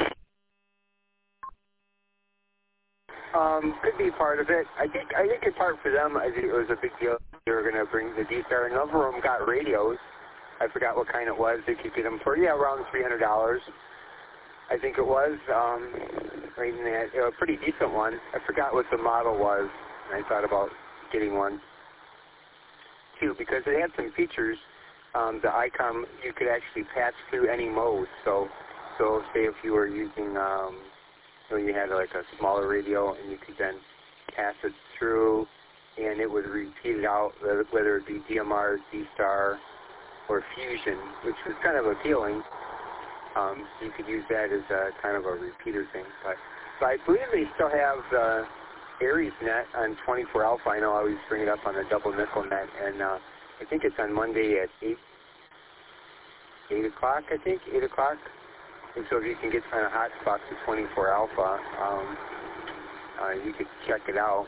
Um, could be part of it. I think I think in part for them, I think it was a big deal. They were going to bring the D-Star. A number of them got radios. I forgot what kind it was. They could get them for, yeah, around three hundred dollars. I think it was, um, right in that, a pretty decent one. I forgot what the model was, and I thought about getting one, too, because it had some features. Um, the ICOM, you could actually patch through any mode. So, so say if you were using, um, you know, you had like a smaller radio, and you could then pass it through, and it would repeat it out, whether it be D M R, D-Star, or Fusion, which was kind of appealing. Um, you could use that as a kind of a repeater thing. But, but I believe they still have uh, Aries Net on twenty-four alpha. I know I always bring it up on the double nickel net, and uh, I think it's on Monday at eight, eight o'clock, I think, eight o'clock. And so if you can get on a hotspot to twenty-four alpha, um, uh, you could check it out.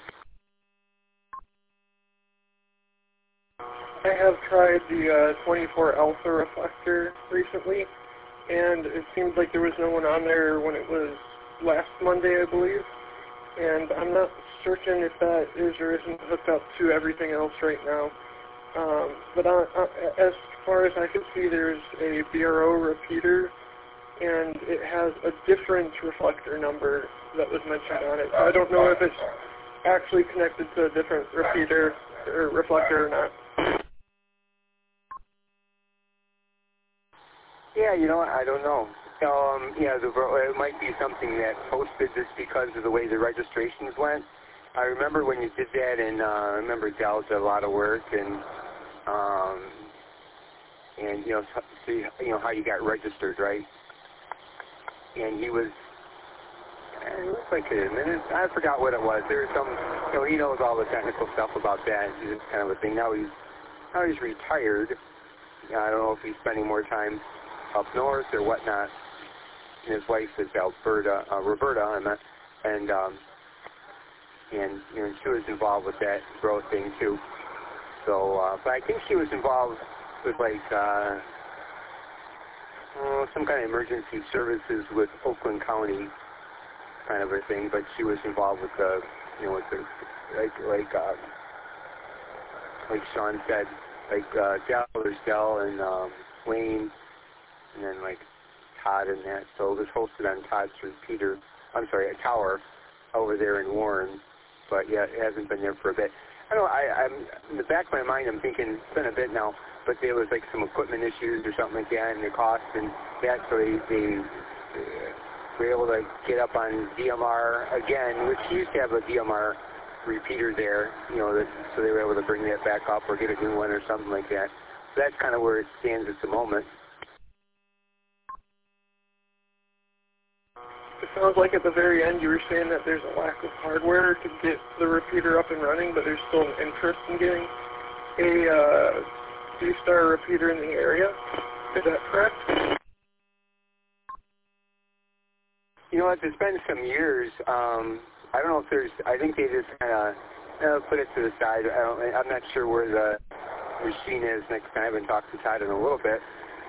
I have tried the uh, twenty-four alpha reflector recently, and it seemed like there was no one on there when it was last Monday, I believe. And I'm not certain if that is or isn't hooked up to everything else right now. Um, but uh, uh, as far as I can see, there's a B R O repeater, and it has a different reflector number that was mentioned on it. So I don't know if it's actually connected to a different repeater or reflector or not. Yeah, you know, I don't know. Um, yeah, the, it might be something that posted just because of the way the registrations went. I remember when you did that, and uh, I remember Dell did a lot of work, and um, and you know, see, you know how you got registered, right? And he was, it looks like a minute. I forgot what it was. There was some, you know, he knows all the technical stuff about that. It's kind of a thing. Now he's now he's retired. I don't know if he's spending more time up north or whatnot. And his wife is Alberta, uh, Roberta, I'm not, and um, and you know, she was involved with that growth thing too. So, uh, but I think she was involved with like uh, uh, some kind of emergency services with Oakland County, kind of a thing. But she was involved with the, you know, with the like like uh, like Sean said, like uh, Dell, there's Dell and um, Wayne. And then like Todd and that. So it was hosted on Todd's repeater, I'm sorry, a tower over there in Warren. But yeah, it hasn't been there for a bit. I don't know, I, I'm, in the back of my mind, I'm thinking it's been a bit now, but there was like some equipment issues or something like that, and the cost and that, so they, they were able to get up on D M R again, which used to have a D M R repeater there, you know, that, so they were able to bring that back up or get a new one or something like that. So that's kind of where it stands at the moment. It sounds like at the very end you were saying that there's a lack of hardware to get the repeater up and running, but there's still an interest in getting a uh, D-Star repeater in the area. Is that correct? You know what, it's been some years. Um, I don't know if there's, I think they just kind of uh, put it to the side. I don't, I'm not sure where the machine is next time. I haven't talked to Todd in a little bit.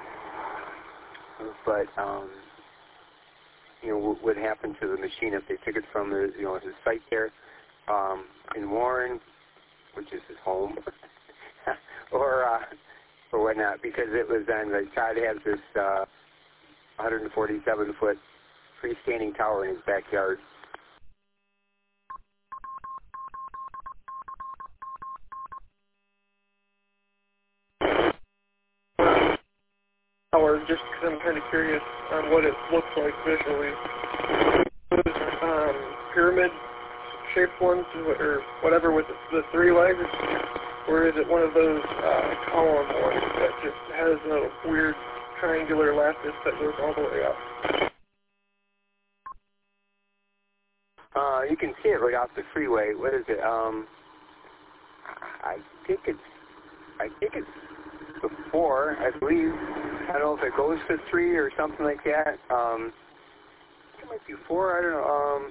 But, um, you know, what would happen to the machine if they took it from the, you know, his site there um, in Warren, which is his home, or uh, or whatnot, because it was on, like, Todd has this uh, one hundred forty-seven foot freestanding tower in his backyard. Or just because I'm kind of curious on what it looks like visually. Those um, pyramid-shaped ones, or whatever, with the three legs, or is it one of those uh, column ones that just has a weird triangular lattice that goes all the way up? Uh, you can see it right off the freeway. What is it? Um, I think it's, I think it's before, I believe. I don't know if it goes to three or something like that. Um, it might be four. I don't know. Um,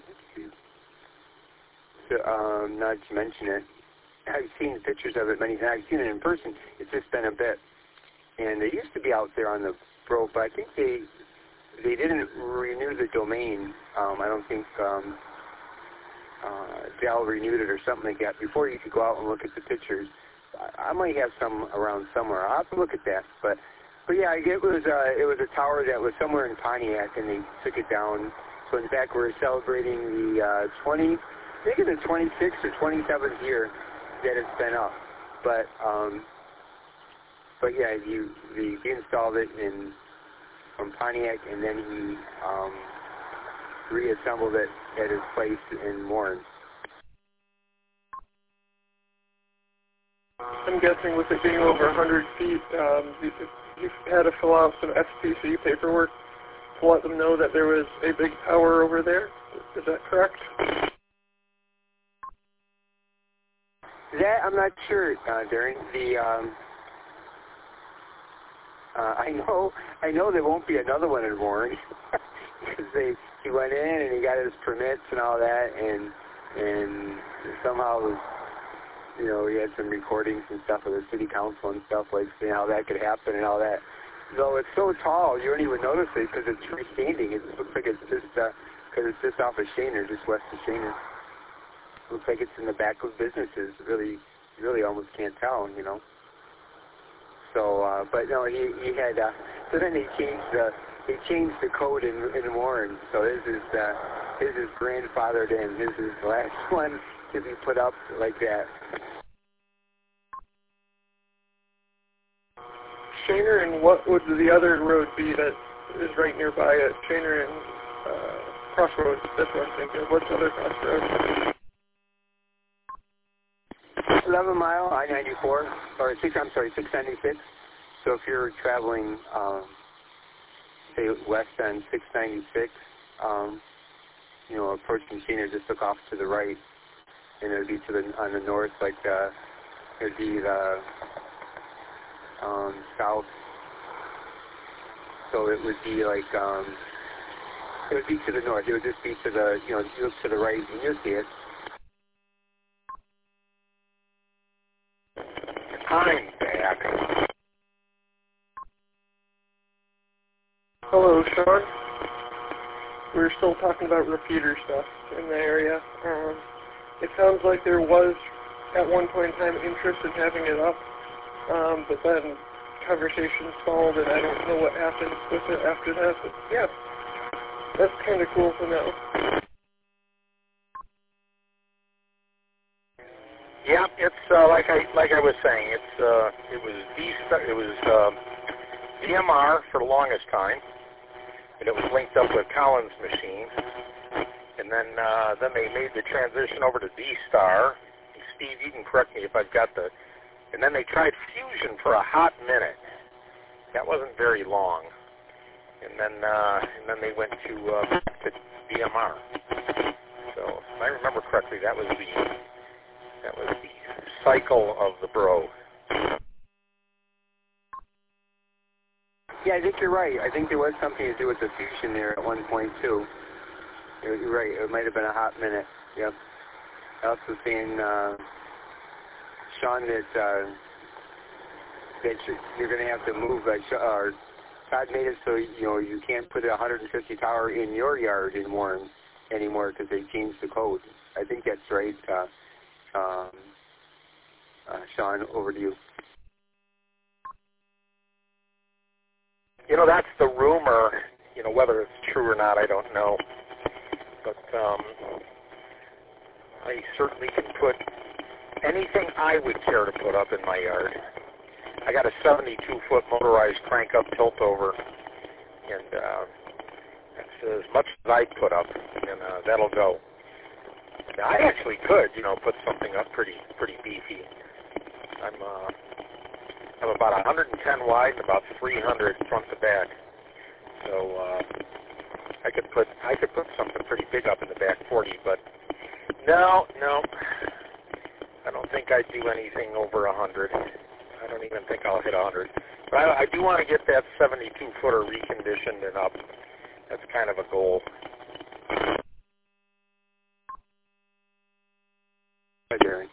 to, um, not to mention it, I've seen pictures of it many times. I've seen it in person. It's just been a bit. And they used to be out there on the Bro, but I think they they didn't renew the domain. Um, I don't think um, uh, Dell renewed it or something like that. Before you could go out and look at the pictures, I might have some around somewhere. I'll have to look at that. But but yeah, it was uh, it was a tower that was somewhere in Pontiac, and they took it down. So in fact, we're celebrating the uh, twenty, I think it's the twenty-sixth or twenty-seventh year that it's been up. But um, but yeah, you he, he installed it in from Pontiac, and then he um, reassembled it at his place in Warren. I'm guessing with it being over one hundred feet, um, you, you had to fill out some F C C paperwork to let them know that there was a big tower over there. Is that correct? That I'm not sure, uh, Darren. The um, uh, I know I know there won't be another one in Warren because they he went in and he got his permits and all that, and and somehow was, you know, he had some recordings and stuff with the city council and stuff, like seeing how that could happen and all that. Though it's so tall, you don't even notice it because it's freestanding. It looks like it's just because uh, it's just off of Shaner, just west of Shaner. Looks like it's in the back of businesses. Really, you really almost can't tell, you know. So, uh, but no, he he had. Uh, so then they changed the they changed the code in in Warren. So his is uh, his is grandfathered in. His is the last one to be put up like that. Shaner, and what would the other road be that is right nearby it? Shaner and uh, Crossroads. That's what I'm thinking. What's the other crossroads? eleven mile I ninety-four, or six. I'm sorry, six ninety-six. So if you're traveling, um, say west on six ninety-six, um, you know, approaching Shaner, just look off to the right, and it would be to the on the north, like uh, it would be the um, south. So it would be like um, it would be to the north. It would just be to the, you know, you look to the right and you'll see it. I'm back. Hello, Sean. We were still talking about repeater stuff in the area. Um, it sounds like there was, at one point in time, interest in having it up, um, but then conversation stalled, and I don't know what happened with it after that. But yeah, that's kind of cool to know. Yeah, it's uh, like I like I was saying. It's uh, it was D it was uh, D M R for the longest time, and it was linked up with Collins machines, and then uh, then they made the transition over to D-Star. Steve, you can correct me if I've got the. And then they tried Fusion for a hot minute. That wasn't very long, and then uh, and then they went to uh, to D M R. So if I remember correctly, that was the. That was the cycle of the bro. Yeah, I think you're right. I think there was something to do with the fusion there at one point, too. You're, you're right. It might have been a hot minute. Yep. I was also saying, uh, Sean, that, uh, that you're going to have to move, uh, or Todd made it so, you know, you can't put a one hundred fifty tower in your yard in Warren anymore because they changed the code. I think that's right. Uh, Um, uh, Sean, over to you. You know, that's the rumor. You know, whether it's true or not, I don't know. But um, I certainly can put anything I would care to put up in my yard. I got a seventy-two foot motorized crank-up tilt-over, and uh, that's as much as I'd put up, and uh, that'll go. I actually could, you know, put something up pretty, pretty beefy. I'm, uh, I'm about one hundred ten wide and about three hundred front to back. So uh, I could put, I could put something pretty big up in the back forty. But no, no, I don't think I'd do anything over one hundred. I don't even think I'll hit one hundred. But I, I do want to get that seventy-two footer reconditioned and up. That's kind of a goal. Jerry.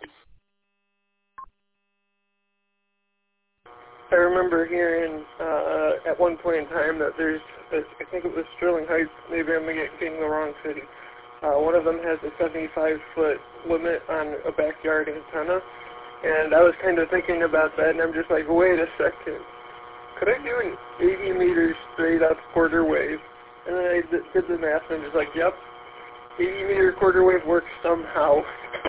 I remember hearing uh, at one point in time that there's, I think it was Sterling Heights, maybe I'm getting the wrong city. Uh, one of them has a seventy-five foot limit on a backyard antenna, And I was kind of thinking about that, and I'm just like, wait a second. Could I do an eighty meter straight up quarter wave? And then I did the math, and I'm just like, yep, eighty meter quarter wave works somehow.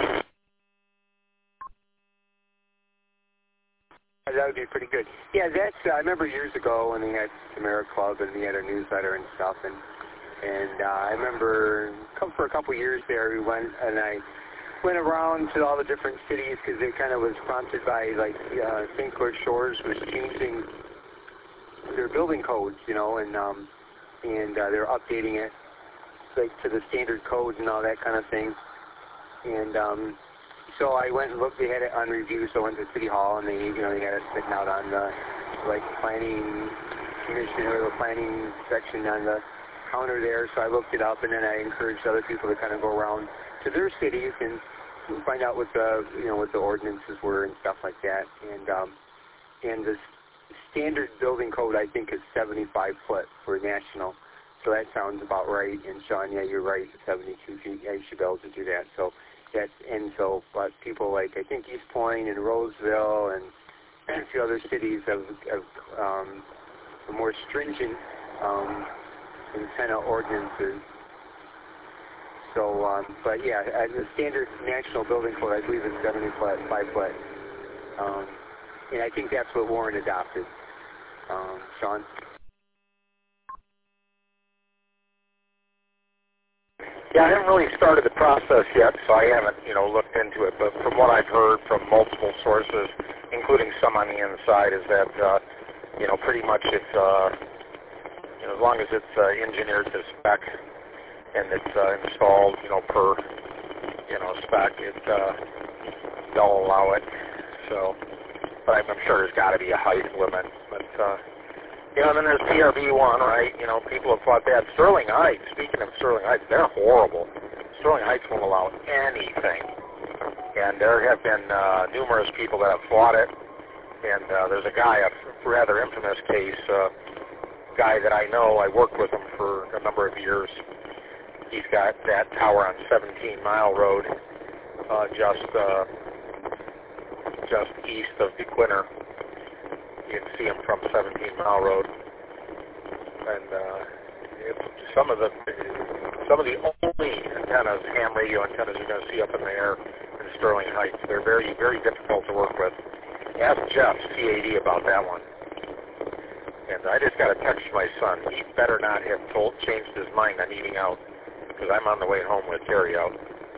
That would be pretty good. Yeah, that's, uh, I remember years ago when we had Samara Club and we had our newsletter and stuff, and and uh, I remember come for a couple years there, we went, and I went around to all the different cities because it kind of was prompted by, like, uh, Saint Clair Shores was changing their building codes, you know, and um, and uh, they're updating it, like, to the standard codes and all that kind of thing. And um, so I went and looked. They had it on review, so I went to City Hall, and they, you know, they had it sitting out on the, like, planning commission or the planning section on the counter there. So I looked it up, and then I encouraged other people to kind of go around to their cities and find out what the, you know, what the ordinances were and stuff like that. And um, and the standard building code, I think, is seventy-five foot for national. So that sounds about right. And Sean, yeah, you're right, seventy-two feet. Yeah, you should be able to do that. So that's, and so, but people like, I think East Point and Roseville and, and a few other cities have, have um, more stringent um, antenna ordinances. So, um, but yeah, the standard national building code, I believe, is seventy foot, five foot. Um, and I think that's what Warren adopted. Um, Sean? Yeah, I haven't really started the process yet, so I haven't, you know, looked into it. But from what I've heard from multiple sources, including some on the inside, is that, uh, you know, pretty much it's, uh, you know, as long as it's uh, engineered to spec and it's uh, installed, you know, per, you know, spec, it, uh, they'll allow it. So, but I'm, I'm sure there's got to be a height limit. But, uh, you know, and then there's P R B one, right? You know, people have fought that. Sterling Heights, speaking of Sterling Heights, they're horrible. Sterling Heights won't allow anything. And there have been uh, numerous people that have fought it. And uh, there's a guy, a rather infamous case, uh, guy that I know, I worked with him for a number of years. He's got that tower on seventeen mile Road, uh, just uh, just east of DeQuinter. You can see him from seventeen mile Road, and uh, it's some of the some of the only antennas, ham radio antennas, you're going to see up in the air in Sterling Heights. They're very, very difficult to work with. Ask Jeff C A D about that one. And I just got a text from my son. He better not have told changed his mind on eating out, because I'm on the way home with carry out.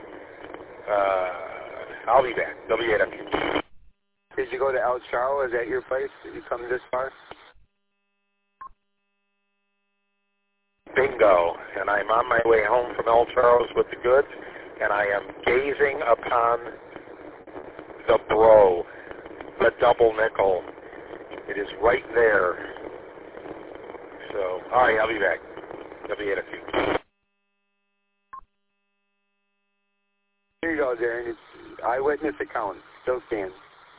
Uh, I'll be back. W eight M U. Did you go to El Charro? Is that your place? Did you come this far? Bingo. And I'm on my way home from El Charro's with the goods, and I am gazing upon the Bro, the double nickel. It is right there. So, all right, I'll be back. W eight M U. Here you go, Darren. It's eyewitness account. Still stands.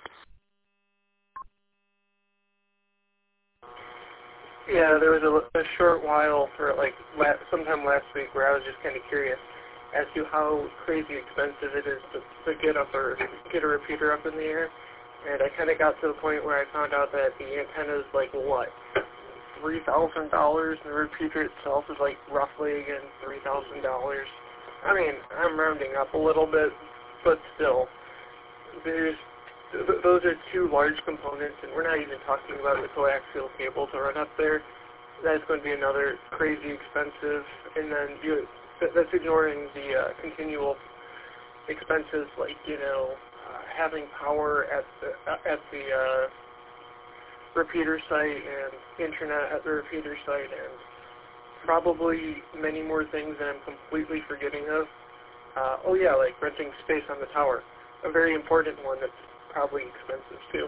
Yeah, there was a, a short while for like la- sometime last week where I was just kind of curious as to how crazy expensive it is to, to get up or get a repeater up in the air, and I kind of got to the point where I found out that the antenna is like what, three thousand dollars, and the repeater itself is like roughly again three thousand dollars. I mean, I'm rounding up a little bit, but still, there's. Th- those are two large components, and we're not even talking about the coaxial cable to run up there. That's going to be another crazy expensive, and then you, th- that's ignoring the uh, continual expenses like, you know, uh, having power at the, uh, at the uh, repeater site and internet at the repeater site, and probably many more things that I'm completely forgetting of. Uh, oh yeah, like renting space on the tower, a very important one that's probably expensive too.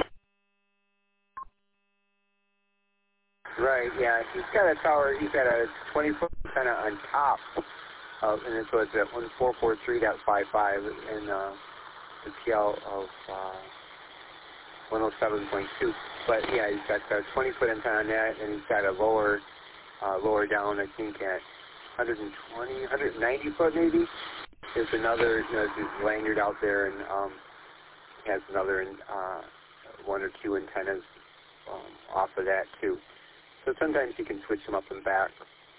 Right, yeah. He's got a tower, he's got a twenty foot antenna on top of, and it's what's at one four four three point five five and uh, the P L of uh, one oh seven point two. But yeah, he's got a twenty foot antenna on that, and he's got a lower, uh, lower down, I think at one twenty, one ninety foot maybe. There's another, you know, there's a lanyard out there, and um, has another uh, one or two antennas um, off of that too. So sometimes you can switch them up and back.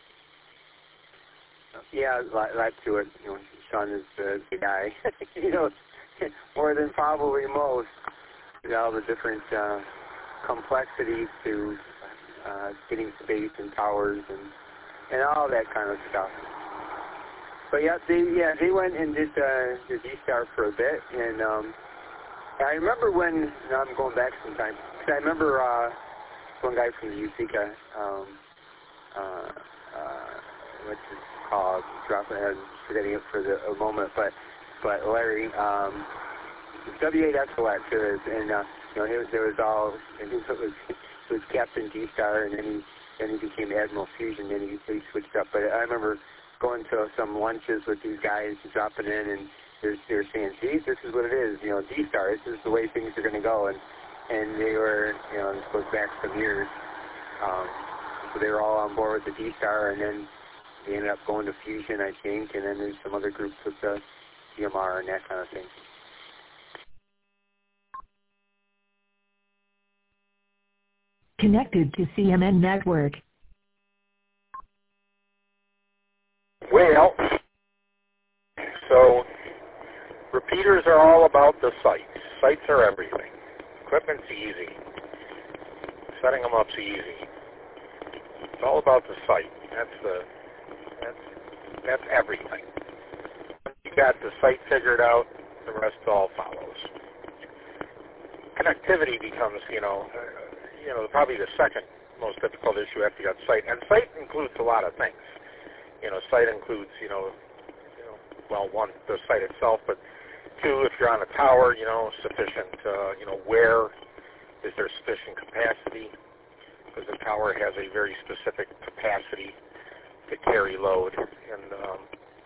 Yeah, a lot, lot to it. You know, Sean is the, the guy. You know, more than probably most. You know, all the different uh, complexities to uh, getting space and towers and and all that kind of stuff. But yeah, they yeah they went and did uh, the D-Star for a bit, and um, I remember when. Now I'm going back some time. I remember uh, one guy from the Utica. Um, uh, uh, what's it called? Dropping it, forgetting it for the a moment, but but Larry. Um, W eight X O X, and uh, you know, it was, there was all, and it was, it was Captain D-Star, and then he, then he became Admiral Fusion, then he, he switched up. But I remember going to some lunches with these guys, dropping in, and they're, they're saying, see, this is what it is, you know, D-Star, this is the way things are going to go, and and they were, you know, this goes back some years, um, so they were all on board with the D-Star, and then they ended up going to Fusion, I think, and then there's some other groups with the C M R and that kind of thing. Connected to C M N Network. Well, so repeaters are all about the sites. Sites are everything. Equipment's easy. Setting them up's easy. It's all about the site. That's the that's that's everything. Once you got the site figured out, the rest all follows. Connectivity becomes, you know, uh, you know, probably the second most difficult issue after you got site. And site includes a lot of things. You know, site includes, you know, you know, well, one, the site itself, but two, if you're on a tower, you know, sufficient, uh, you know, where is there sufficient capacity? Because the tower has a very specific capacity to carry load, and, um,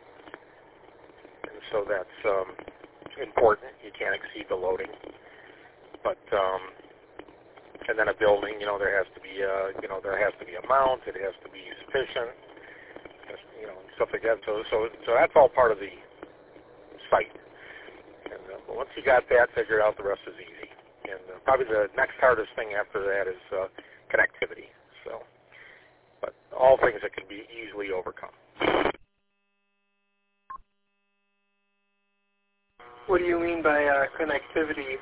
and so that's um, important. You can't exceed the loading. But um, and then a building, you know, there has to be, a, you know, there has to be a mount. It has to be sufficient, you know, stuff like that. So, so, so that's all part of the site. And uh, once you got that figured out, the rest is easy. And uh, probably the next hardest thing after that is uh, connectivity. So, but all things that can be easily overcome. What do you mean by uh, connectivity?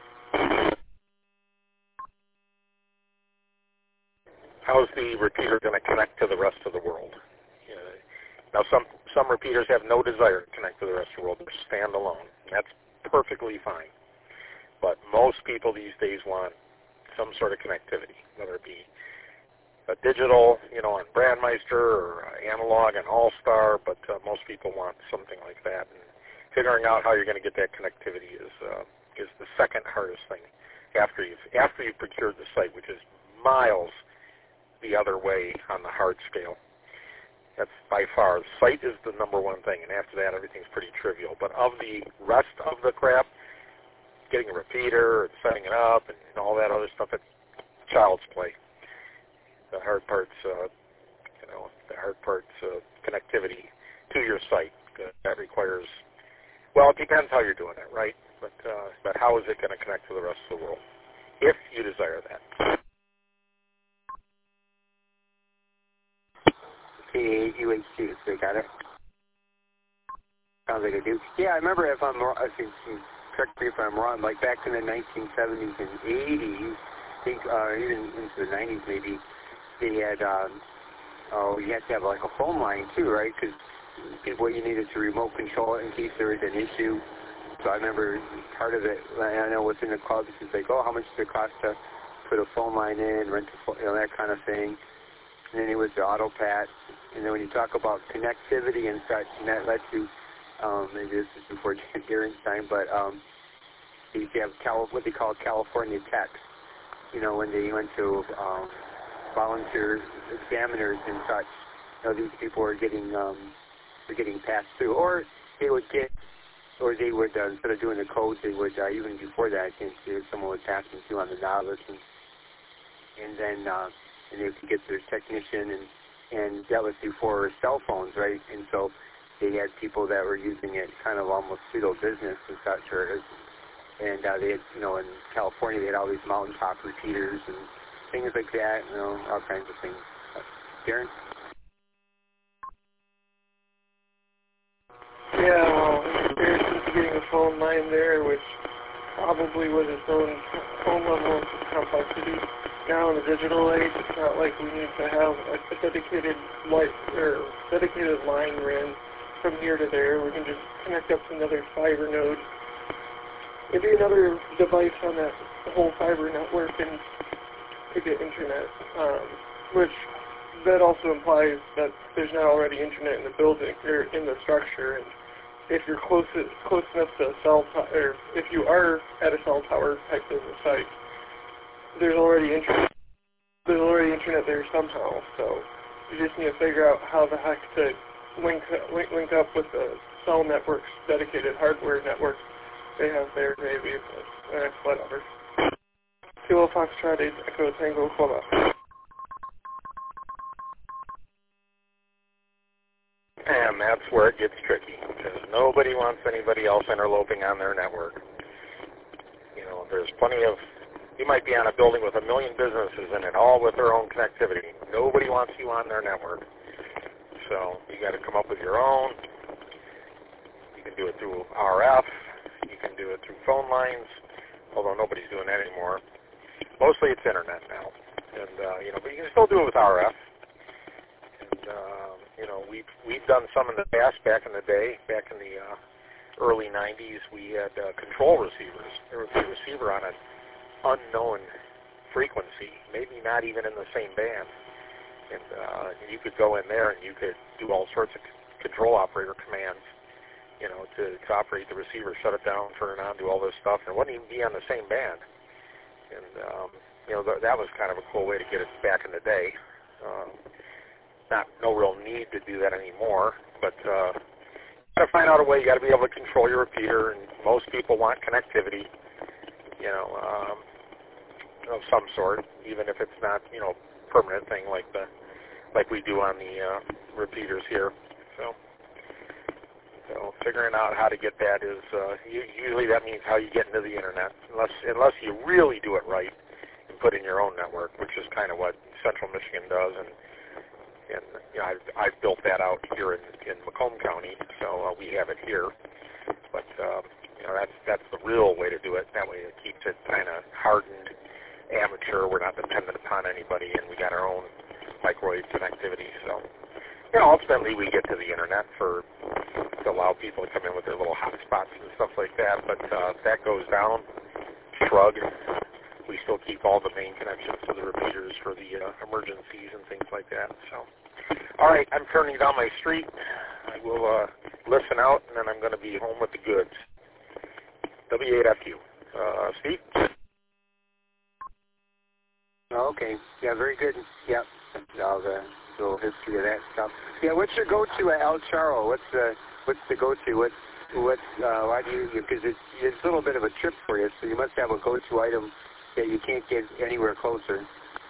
How's the repeater going to connect to the rest of the world? Uh, now, some some repeaters have no desire to connect to the rest of the world. They're standalone. That's perfectly fine. But most people these days want some sort of connectivity, whether it be a digital, you know, on Brandmeister, or analog and All-Star, but uh, most people want something like that. And figuring out how you're going to get that connectivity is uh, is the second hardest thing after you've after you've procured the site, which is miles the other way on the hard scale. That's by far, the site is the number one thing, and after that everything's pretty trivial. But of the rest of the crap, getting a repeater and setting it up and all that other stuff, it's child's play. The hard part's, uh, you know, the hard part's uh, connectivity to your site. Uh, that requires, well, it depends how you're doing it, right? But uh, but how is it going to connect to the rest of the world, if you desire that? C A U H two, so you got it? Sounds like I do. Yeah, I remember, if I'm wrong, if you correct me if I'm wrong, like back in the nineteen seventies and eighties, I think, uh, even into the nineties maybe, they had, um, oh, you had to have like a phone line too, right? Because what you needed to remote control it in case there was an issue. So I remember part of it, I know what's in the clubs, is like, oh, how much does it cost to put a phone line in, rent a phone, you know, that kind of thing. And then it was the AutoPat. And then when you talk about connectivity and such, and that lets you, um, maybe this is before Darren's time, but um, they used to have Cal- what they call California Techs. You know, when they went to um, volunteer examiners and such, you know, these people were getting um, were getting passed through, or they would get, or they would uh, instead of doing the codes, they would uh, even before that, I think someone would pass them through on the novice, and and then uh, and they could get their technician, and and that was before cell phones, right? And so they had people that were using it kind of almost pseudo business and such, or and uh, they had, you know, in California they had all these mountaintop repeaters and things like that, you know, all kinds of things. Uh, Darren? Yeah, well, in comparison to getting a phone line there, which probably was its own own level of complexity. Now in the digital age, it's not like we need to have a, a dedicated light or dedicated line ran from here to there. We can just connect up to another fiber node, maybe another device on that whole fiber network, and to get internet. Um, which that also implies that there's not already internet in the building or in the structure. And if you're close close enough to a cell tower, or if you are at a cell tower type of a site, there's already internet. There's already internet there somehow. So you just need to figure out how the heck to link link, link up with the cell networks, dedicated hardware network they have there, maybe. But eh, whatever. Kilo Foxtrot eight Echo Tango Quebec. And that's where it gets tricky, because nobody wants anybody else interloping on their network. You know, there's plenty of, you might be on a building with a million businesses in it, all with their own connectivity. Nobody wants you on their network. So you got to come up with your own. You can do it through R F. You can do it through phone lines, although nobody's doing that anymore. Mostly it's internet now. And, uh, you know, but you can still do it with R F. And, uh, you know, we've, we've done some in the past, back in the day, back in the uh, early nineties, we had uh, control receivers. There was a receiver on an unknown frequency, maybe not even in the same band. And uh, you could go in there and you could do all sorts of c- control operator commands, you know, to, to operate the receiver, shut it down, turn it on, do all this stuff, and it wouldn't even be on the same band. And, um, you know, th- that was kind of a cool way to get it back in the day. Um, not no real need to do that anymore, but uh, you got to find out a way. You got to be able to control your repeater, and most people want connectivity, you know, um, of some sort, even if it's not, you know, permanent thing like the like we do on the uh, repeaters here. So, so figuring out how to get that is uh, usually that means how you get into the internet, unless unless you really do it right and put in your own network, which is kind of what Central Michigan does, and and you know, I've, I've built that out here in, in Macomb County, so uh, we have it here. But um, you know, that's that's the real way to do it. That way, it keeps it kind of hardened, amateur. We're not dependent upon anybody, and we got our own microwave connectivity. So, you know, ultimately, we get to the internet for to allow people to come in with their little hotspots and stuff like that. But uh, if that goes down, shrug. We still keep all the main connections to the repeaters for the uh, emergencies and things like that. So, all right, I'm turning down my street. I will uh, listen out, and then I'm going to be home with the goods. W eight F U. Uh, Steve? Oh, okay. Yeah, very good. Yeah, all the little history of that stuff. Yeah, what's your go-to at El Charro? What's the what's the go-to? What's what's uh, why do you? Because it's it's a little bit of a trip for you, so you must have a go-to item that you can't get anywhere closer.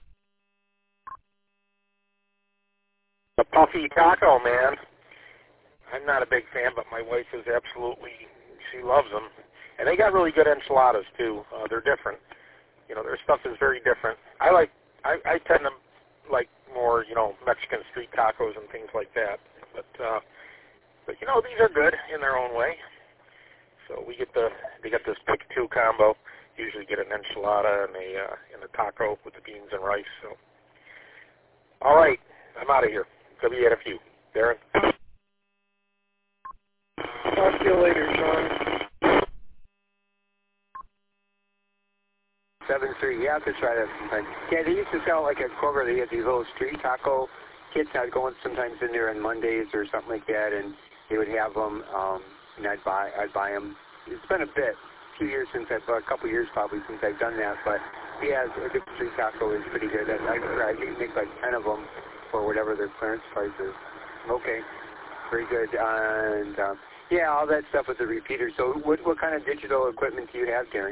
The puffy taco, man. I'm not a big fan, but my wife is absolutely, she loves them. And they got really good enchiladas, too. Uh, they're different. You know, their stuff is very different. I like, I, I tend to like more, you know, Mexican street tacos and things like that. But, uh, but you know, these are good in their own way. So we get the, they get this pick two combo. Usually get an enchilada and a uh, and a taco with the beans and rice. So, all right, I'm out of here. W eight F U. Darren. Talk to you later, Sean. Seven three. Yeah, I have to try that sometime. Yeah, they used to sell like at Kroger. They had these little street taco kits. I'd go in sometimes in there on Mondays or something like that, and they would have them. Um, and I'd buy I'd buy them. It's been a bit. Few years since I've, a couple years probably since I've done that, but yeah, a good street taco is pretty good. I, I, I think make like ten of them for whatever their clearance price is. Okay, very good. And uh, yeah, all that stuff with the repeater. So what what kind of digital equipment do you have, Darren?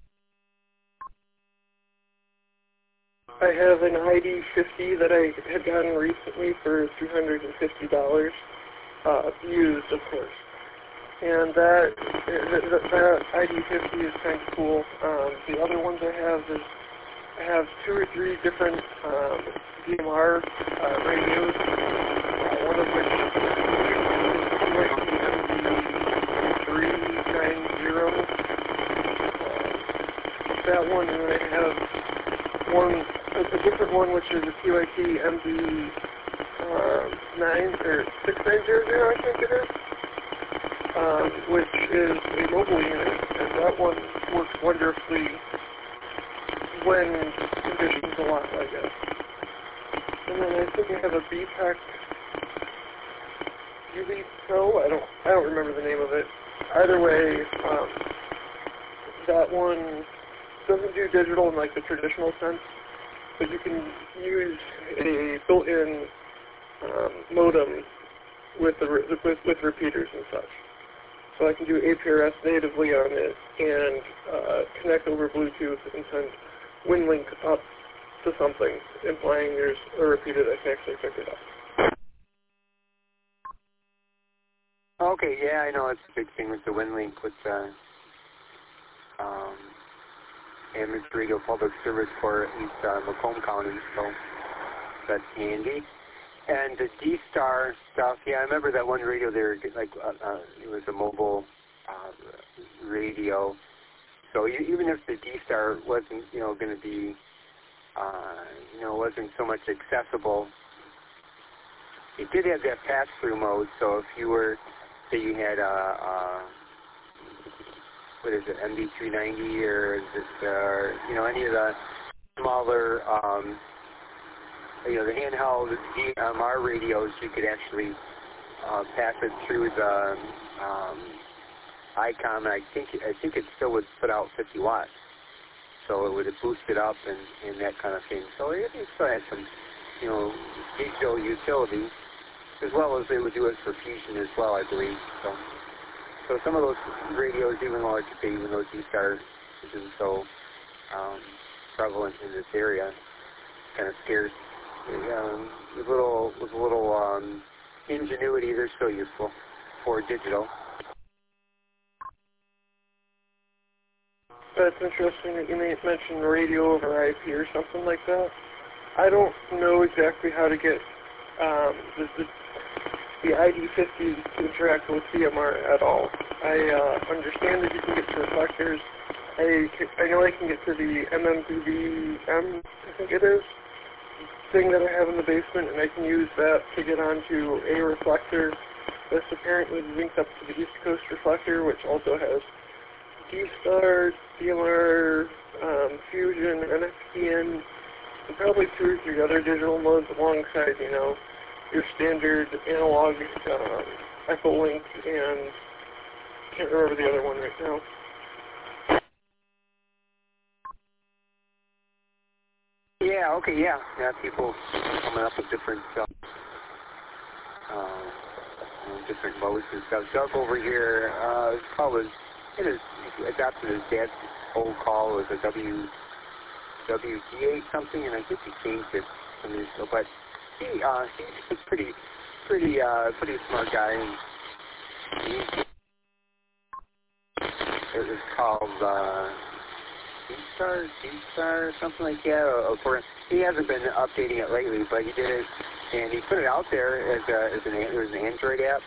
I have an I D fifty that I had gotten recently for three hundred fifty dollars, uh, used, of course. and that that, that I D fifty is kind of cool. Um, the other ones I have is I have two or three different um, D M R uh, radios. Uh, one of which is three ninety. Uh, that one, and then I have one, a, a different one, which is a T Y T M D uh, nine or six nine zero zero, I think it is. Um, which is a mobile unit, and that one works wonderfully when conditions allow, I guess. And then I think I have a B PAC U B Pro. I don't, I don't remember the name of it. Either way, um, that one doesn't do digital in like the traditional sense, but you can use a built-in um, modem with the with, with repeaters and such. So I can do A P R S natively on it and uh, connect over Bluetooth and send WinLink up to something, implying there's a repeater that can actually pick it up. Okay, yeah, I know it's a big thing with the WinLink with the um, Amateur Radio Public Service for at least uh, Macomb County, so that's handy. And the D-Star stuff, yeah, I remember that one radio there, like, uh, uh, it was a mobile uh, radio. So you, even if the D-Star wasn't, you know, going to be, uh, you know, wasn't so much accessible, it did have that pass-through mode. So if you were, say you had a, a what is it, M D three ninety or, is it, uh, you know, any of the smaller, um, you know, the handheld D M R radios, you could actually uh, pass it through the um, I COM, and I think I think it still would put out fifty watts, so it would boost it up and, and that kind of thing. So it, it still has some, you know, digital utility, as well as they would do it for fusion as well, I believe. So, so some of those radios, even though, like I say, even though D-Star isn't so um, prevalent in this area, kind of scarce. Um, with a little, with a little um, ingenuity, they're still useful for digital. That's interesting that you may mention radio over I P or something like that. I don't know exactly how to get um, the, the, the I D fifty to interact with C M R at all. I uh, understand that you can get to reflectors. I, I know I can get to the M M P V M, I think it is, thing that I have in the basement, and I can use that to get onto a reflector that's apparently linked up to the East Coast reflector, which also has D-Star, D M R, um, Fusion, N X P N, and probably two or three other digital modes alongside, you know, your standard analog um, Echolink, and can't remember the other one right now. Yeah, okay, yeah. Yeah, people coming up with different stuff, uh, you know, different modes and stuff. Doug over here, uh, his call was, it is adopted his dad's old call was a W, W D eight something, and I think he changed it some years ago. But he, uh, he's a pretty, pretty, uh, pretty smart guy. And he, it was called, uh, D-Star, D-Star, something like that. Or, or, he hasn't been updating it lately, but he did it, and he put it out there as, a, as an, there was an Android app,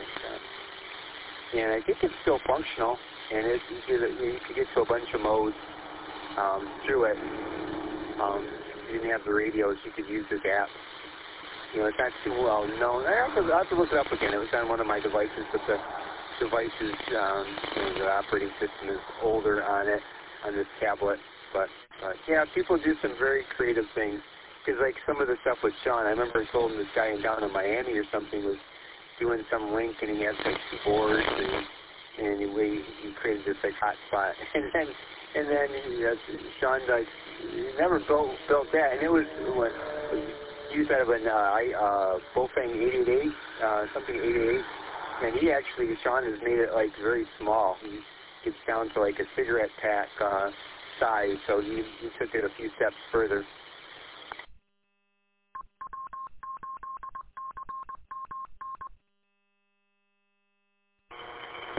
and I think it's still functional, and it, you, could, you could get to a bunch of modes um, through it. Um, if you didn't have the radios, you could use this app. You know, it's not too well known. I have to, I have to look it up again. It was on one of my devices, but the devices, um, you know, the operating system is older on it, on this tablet. But, uh, yeah, people do some very creative things. Because, like, some of the stuff with Sean, I remember I told him this guy in down in Miami or something was doing some link, and he had, like, two boards, and, and he, he created this, like, hotspot. And then, and then he, uh, Sean, like, he never built, built that. And it was, what, used out of an uh, uh, Bofang eight eighty-eight, uh, something eight eighty-eight. And he actually, Sean has made it, like, very small. He gets down to, like, a cigarette pack uh, size, so he, he took it a few steps further.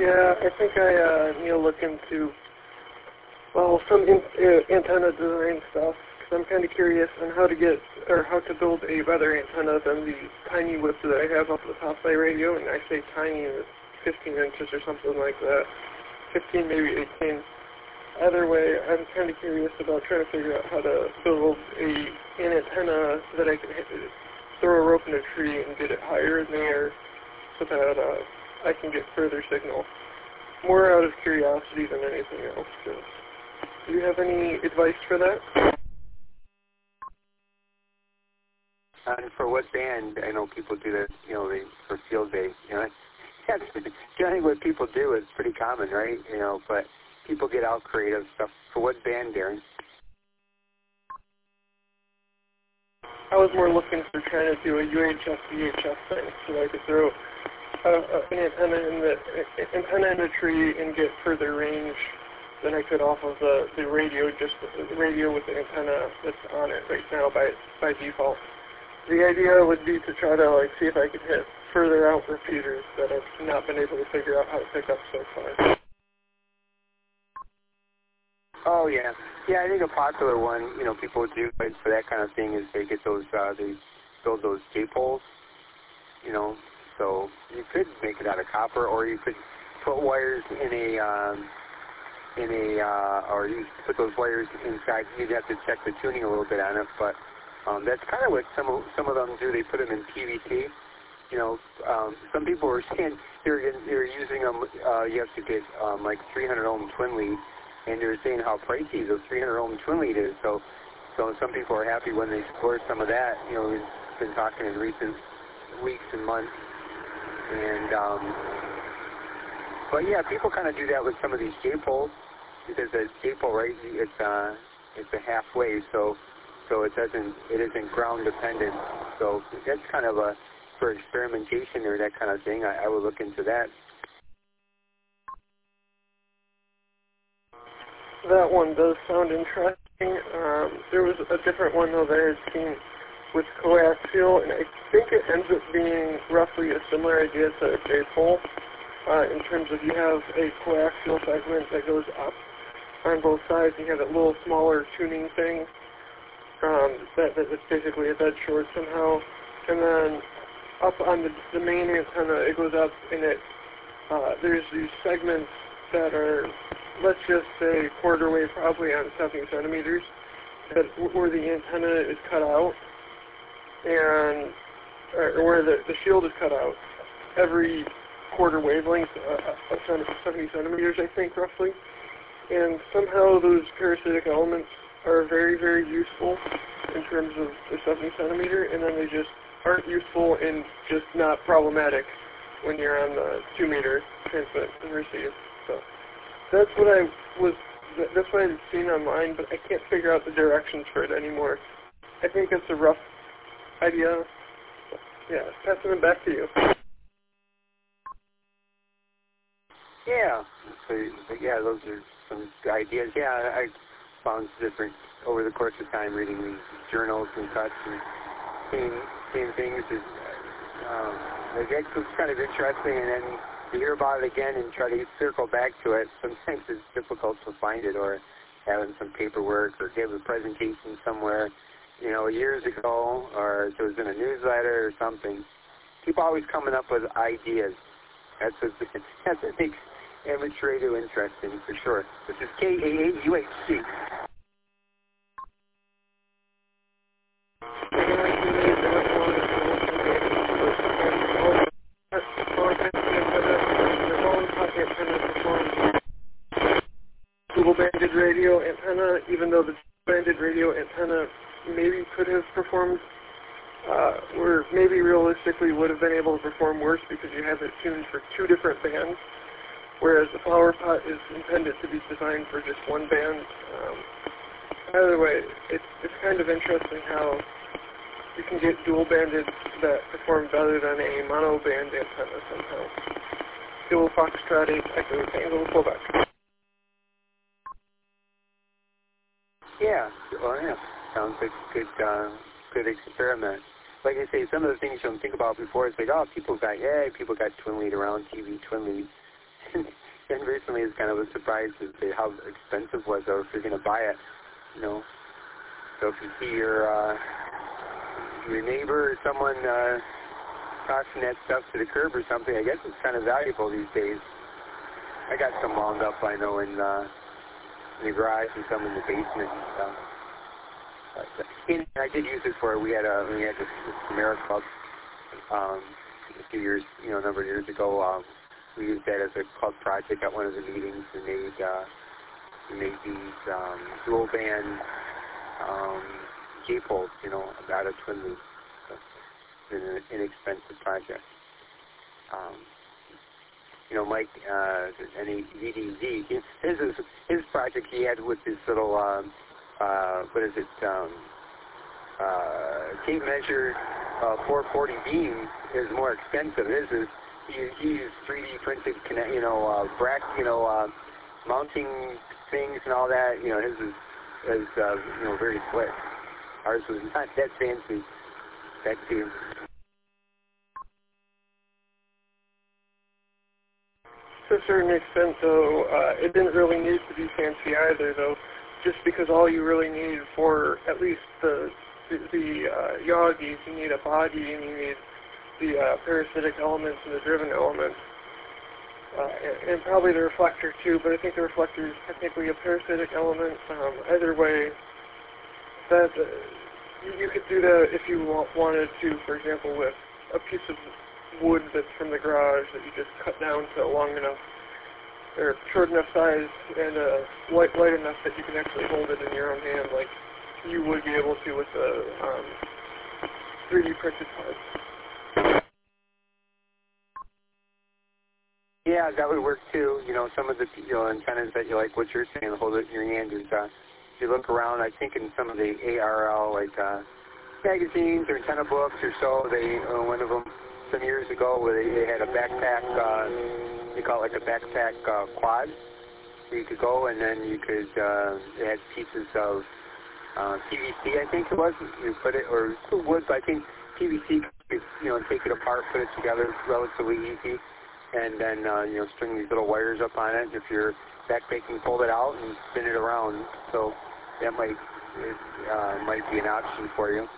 Yeah, I think I uh, need to look into, well, some in, uh, antenna design stuff, because I'm kind of curious on how to get, or how to build a better antenna than the tiny whip that I have up at the top of my radio, and I say tiny, it's fifteen inches or something like that, fifteen, maybe eighteen. Either way, I'm kind of curious about trying to figure out how to build a an antenna that I can hit, throw a rope in a tree and get it higher in the air so that uh, I can get further signal. More out of curiosity than anything else. So, do you have any advice for that? And for what band? I know people do that, you know, they, for field day. You know, that's generally what people do. Is pretty common, right? You know, but people get out creative stuff. For what band, Darren? I was more looking for trying to do a U H F V H F thing, so I could throw uh, uh, an antenna in the uh, antenna in a tree and get further range than I could off of the, the radio, just the radio with the antenna that's on it right now by by default. The idea would be to try to like see if I could hit further out repeaters that I've not been able to figure out how to pick up so far. Oh yeah, yeah. I think a popular one, you know, people do for that kind of thing is they get those, uh, they build those J poles, you know. So you could make it out of copper, or you could put wires in a, um, in a, uh, or you put those wires inside. You'd have to check the tuning a little bit on it, but um, that's kind of what some of some of them do. They put them in P V C. You know, um, some people are saying they're they're using them. Uh, you have to get um, like three hundred ohm twin lead. And they're saying how pricey the three hundred ohm twin lead is. So, so some people are happy when they score some of that. You know, we've been talking in recent weeks and months. And, um, but yeah, people kind of do that with some of these J poles because the J pole, right? It's uh, it's a halfway, so so it doesn't it isn't ground dependent. So that's kind of a for experimentation or that kind of thing. I, I would look into that. That one does sound interesting. Um, there was a different one, though, that I had seen with coaxial, and I think it ends up being roughly a similar idea to a J-pole uh, in terms of you have a coaxial segment that goes up on both sides, and you have a little smaller tuning thing um, that, that is basically a dead short somehow, and then up on the, the main antenna, it goes up, and it uh, there's these segments that are, let's just say, quarter wave, probably on seventy centimeters, that where the antenna is cut out, and or where the, the shield is cut out, every quarter wavelength uh, of seventy centimeters, I think, roughly. And somehow those parasitic elements are very, very useful in terms of the seventy centimeter, and then they just aren't useful and just not problematic when you're on the two meter transmit and receive. So that's what I was, that's what I've seen online, but I can't figure out the directions for it anymore. I think it's a rough idea. Yeah, passing it back to you. Yeah, so, so yeah, those are some ideas. Yeah, I found different over the course of time reading these journals and such, and seeing, seeing things that um, it was kind of interesting, and then to hear about it again and try to circle back to it. Sometimes it's difficult to find it, or having some paperwork, or give a presentation somewhere, you know, years ago, or if it was in a newsletter or something. People always coming up with ideas. That's what, that's what makes amateur radio interesting, for sure. This is K A A U H C. Dual-banded radio antenna, even though the banded radio antenna maybe could have performed, uh, or maybe realistically would have been able to perform worse because you have it tuned for two different bands, whereas the flower pot is intended to be designed for just one band. Um, either way, it's, it's kind of interesting how you can get dual-banded that perform better than a mono-band antenna somehow. Dual Foxtrot eight Echo Tango Quebec. Yeah, well, yeah, sounds like a good, uh, good experiment. Like I say, some of the things you don't think about before, it's like, oh, people got, yeah, people got twin lead around T V twin lead. and recently is kind of a surprise to see how expensive it was, or if you're going to buy it, you know. So if you see your uh, your neighbor or someone uh, tossing that stuff to the curb or something, I guess it's kind of valuable these days. I got some wound up, I know, in, uh, in the garage and some in the basement and stuff. But, and I did use it for, we had a, we had this, this Samara Club um, a few years, you know, a number of years ago. Um, we used that as a club project at one of the meetings, and made, uh, we made these um, dual band um, J-poles, you know, about a twin loop. So it's an inexpensive project. Um, you know, Mike, uh, any V D Z, his, his, his project he had with this little, um, uh, what is it, um, uh, tape measure uh, four forty beam is more expensive. His is, he, he used three D printed, connect, you know, uh, bracket, you know, uh, mounting things and all that. You know, his is, is uh, you know, very slick. Ours was not that fancy, that too. To a certain extent, though, uh, it didn't really need to be fancy either, though, just because all you really need for at least the the, the uh, Yagis, you need a body and you need the uh, parasitic elements and the driven elements, uh, and, and probably the reflector too, but I think the reflector is technically a parasitic element. Um, either way, that uh, you, you could do that if you want, wanted to, for example, with a piece of wood that's from the garage that you just cut down to long enough, or short enough size and uh, light, light enough that you can actually hold it in your own hand, like you would be able to with the um, three D printed parts. Yeah, that would work too. You know, some of the you know antennas that you like, what you're saying, hold it in your hand is. Uh, if you look around, I think in some of the A R L like uh, magazines or antenna books or so, they uh, one of them some years ago where they, they had a backpack. Uh, they call it like a backpack uh, quad. So you could go and then you could. Uh, it had pieces of uh, P V C, I think it was. You put it or wood, but I think P V C. You know, take it apart, put it together, relatively easy. And then, uh, you know, string these little wires up on it. If you're backpacking, pull it out and spin it around. So that might it, uh, might be an option for you.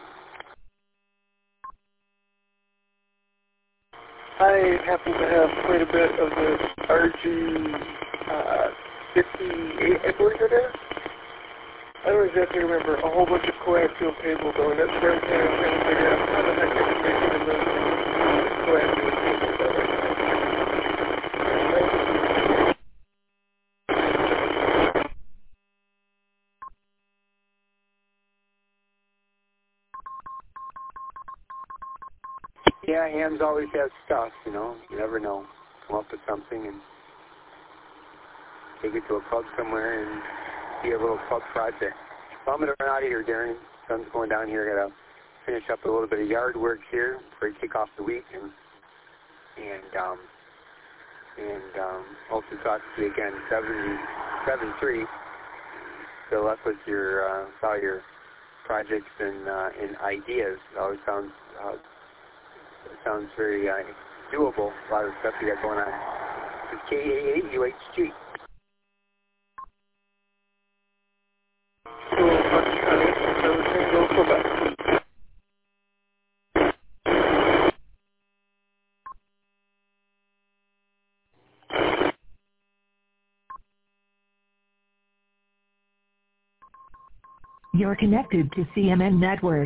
I happen to have quite a bit of this R G uh, fifty-eight, I believe it is. I don't exactly remember. A whole bunch of coaxial cable going. That's where I'm kind of trying to figure out how the heck I can make it in those coaxial cables that way. Yeah, hams always have stuff, you know. You never know. Come up with something and take it to a club somewhere and be a little club project. Well, I'm going to run out of here, Darren. Sun's going down here. I got to finish up a little bit of yard work here before I kick off the week. And, and, um, and um, hope to talk to you again. seven three. Still left with your, uh, all your projects and, uh, and ideas. It always sounds... Uh, It sounds very uh, doable, a lot of stuff you got going on. It's K A A U H G. You're connected to C M N Network.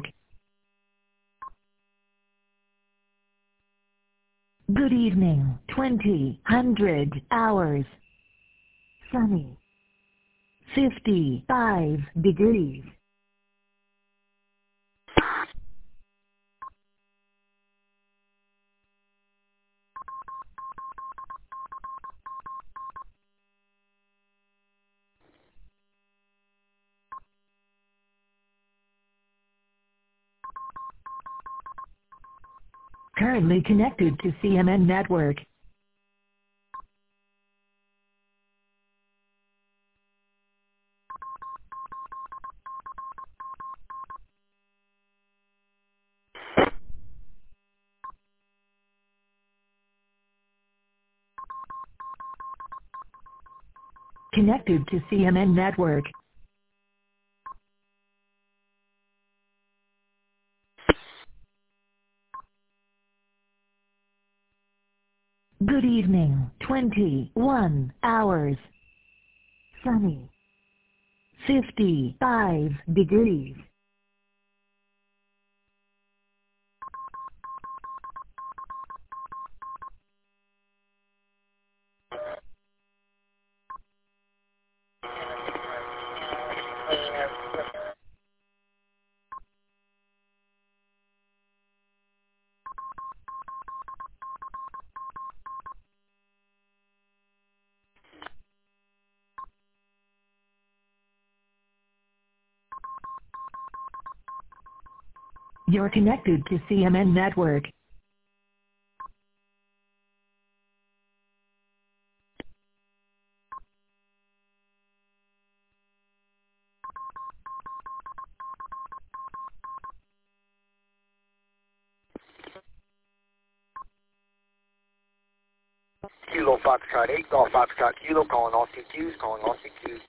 Good evening, twenty hundred hours. Sunny. fifty-five degrees. Currently connected to C M N Network. Connected to C M N Network. Good evening. twenty-one hours. Sunny. fifty-five degrees. You're connected to C M N Network. Kilo Foxtrot eight, Golf Foxtrot Kilo, calling all C Qs, calling all C Qs.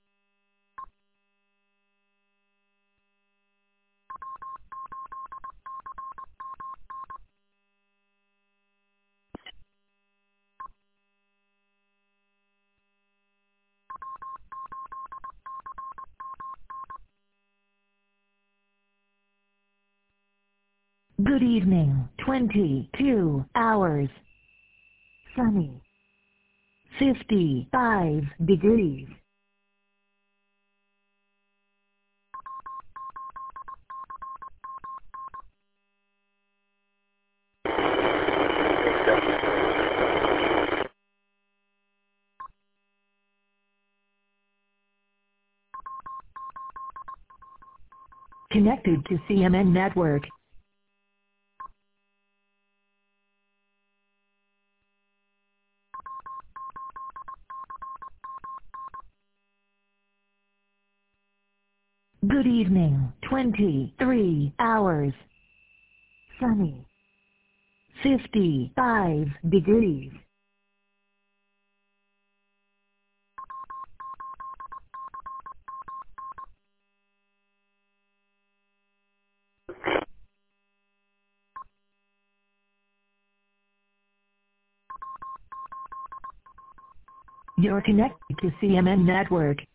Good evening. twenty-two hours. Sunny. fifty-five degrees. Connected to C M N Network. Good evening. twenty-three hours. Sunny. fifty-five degrees. You're connected to C M N Network.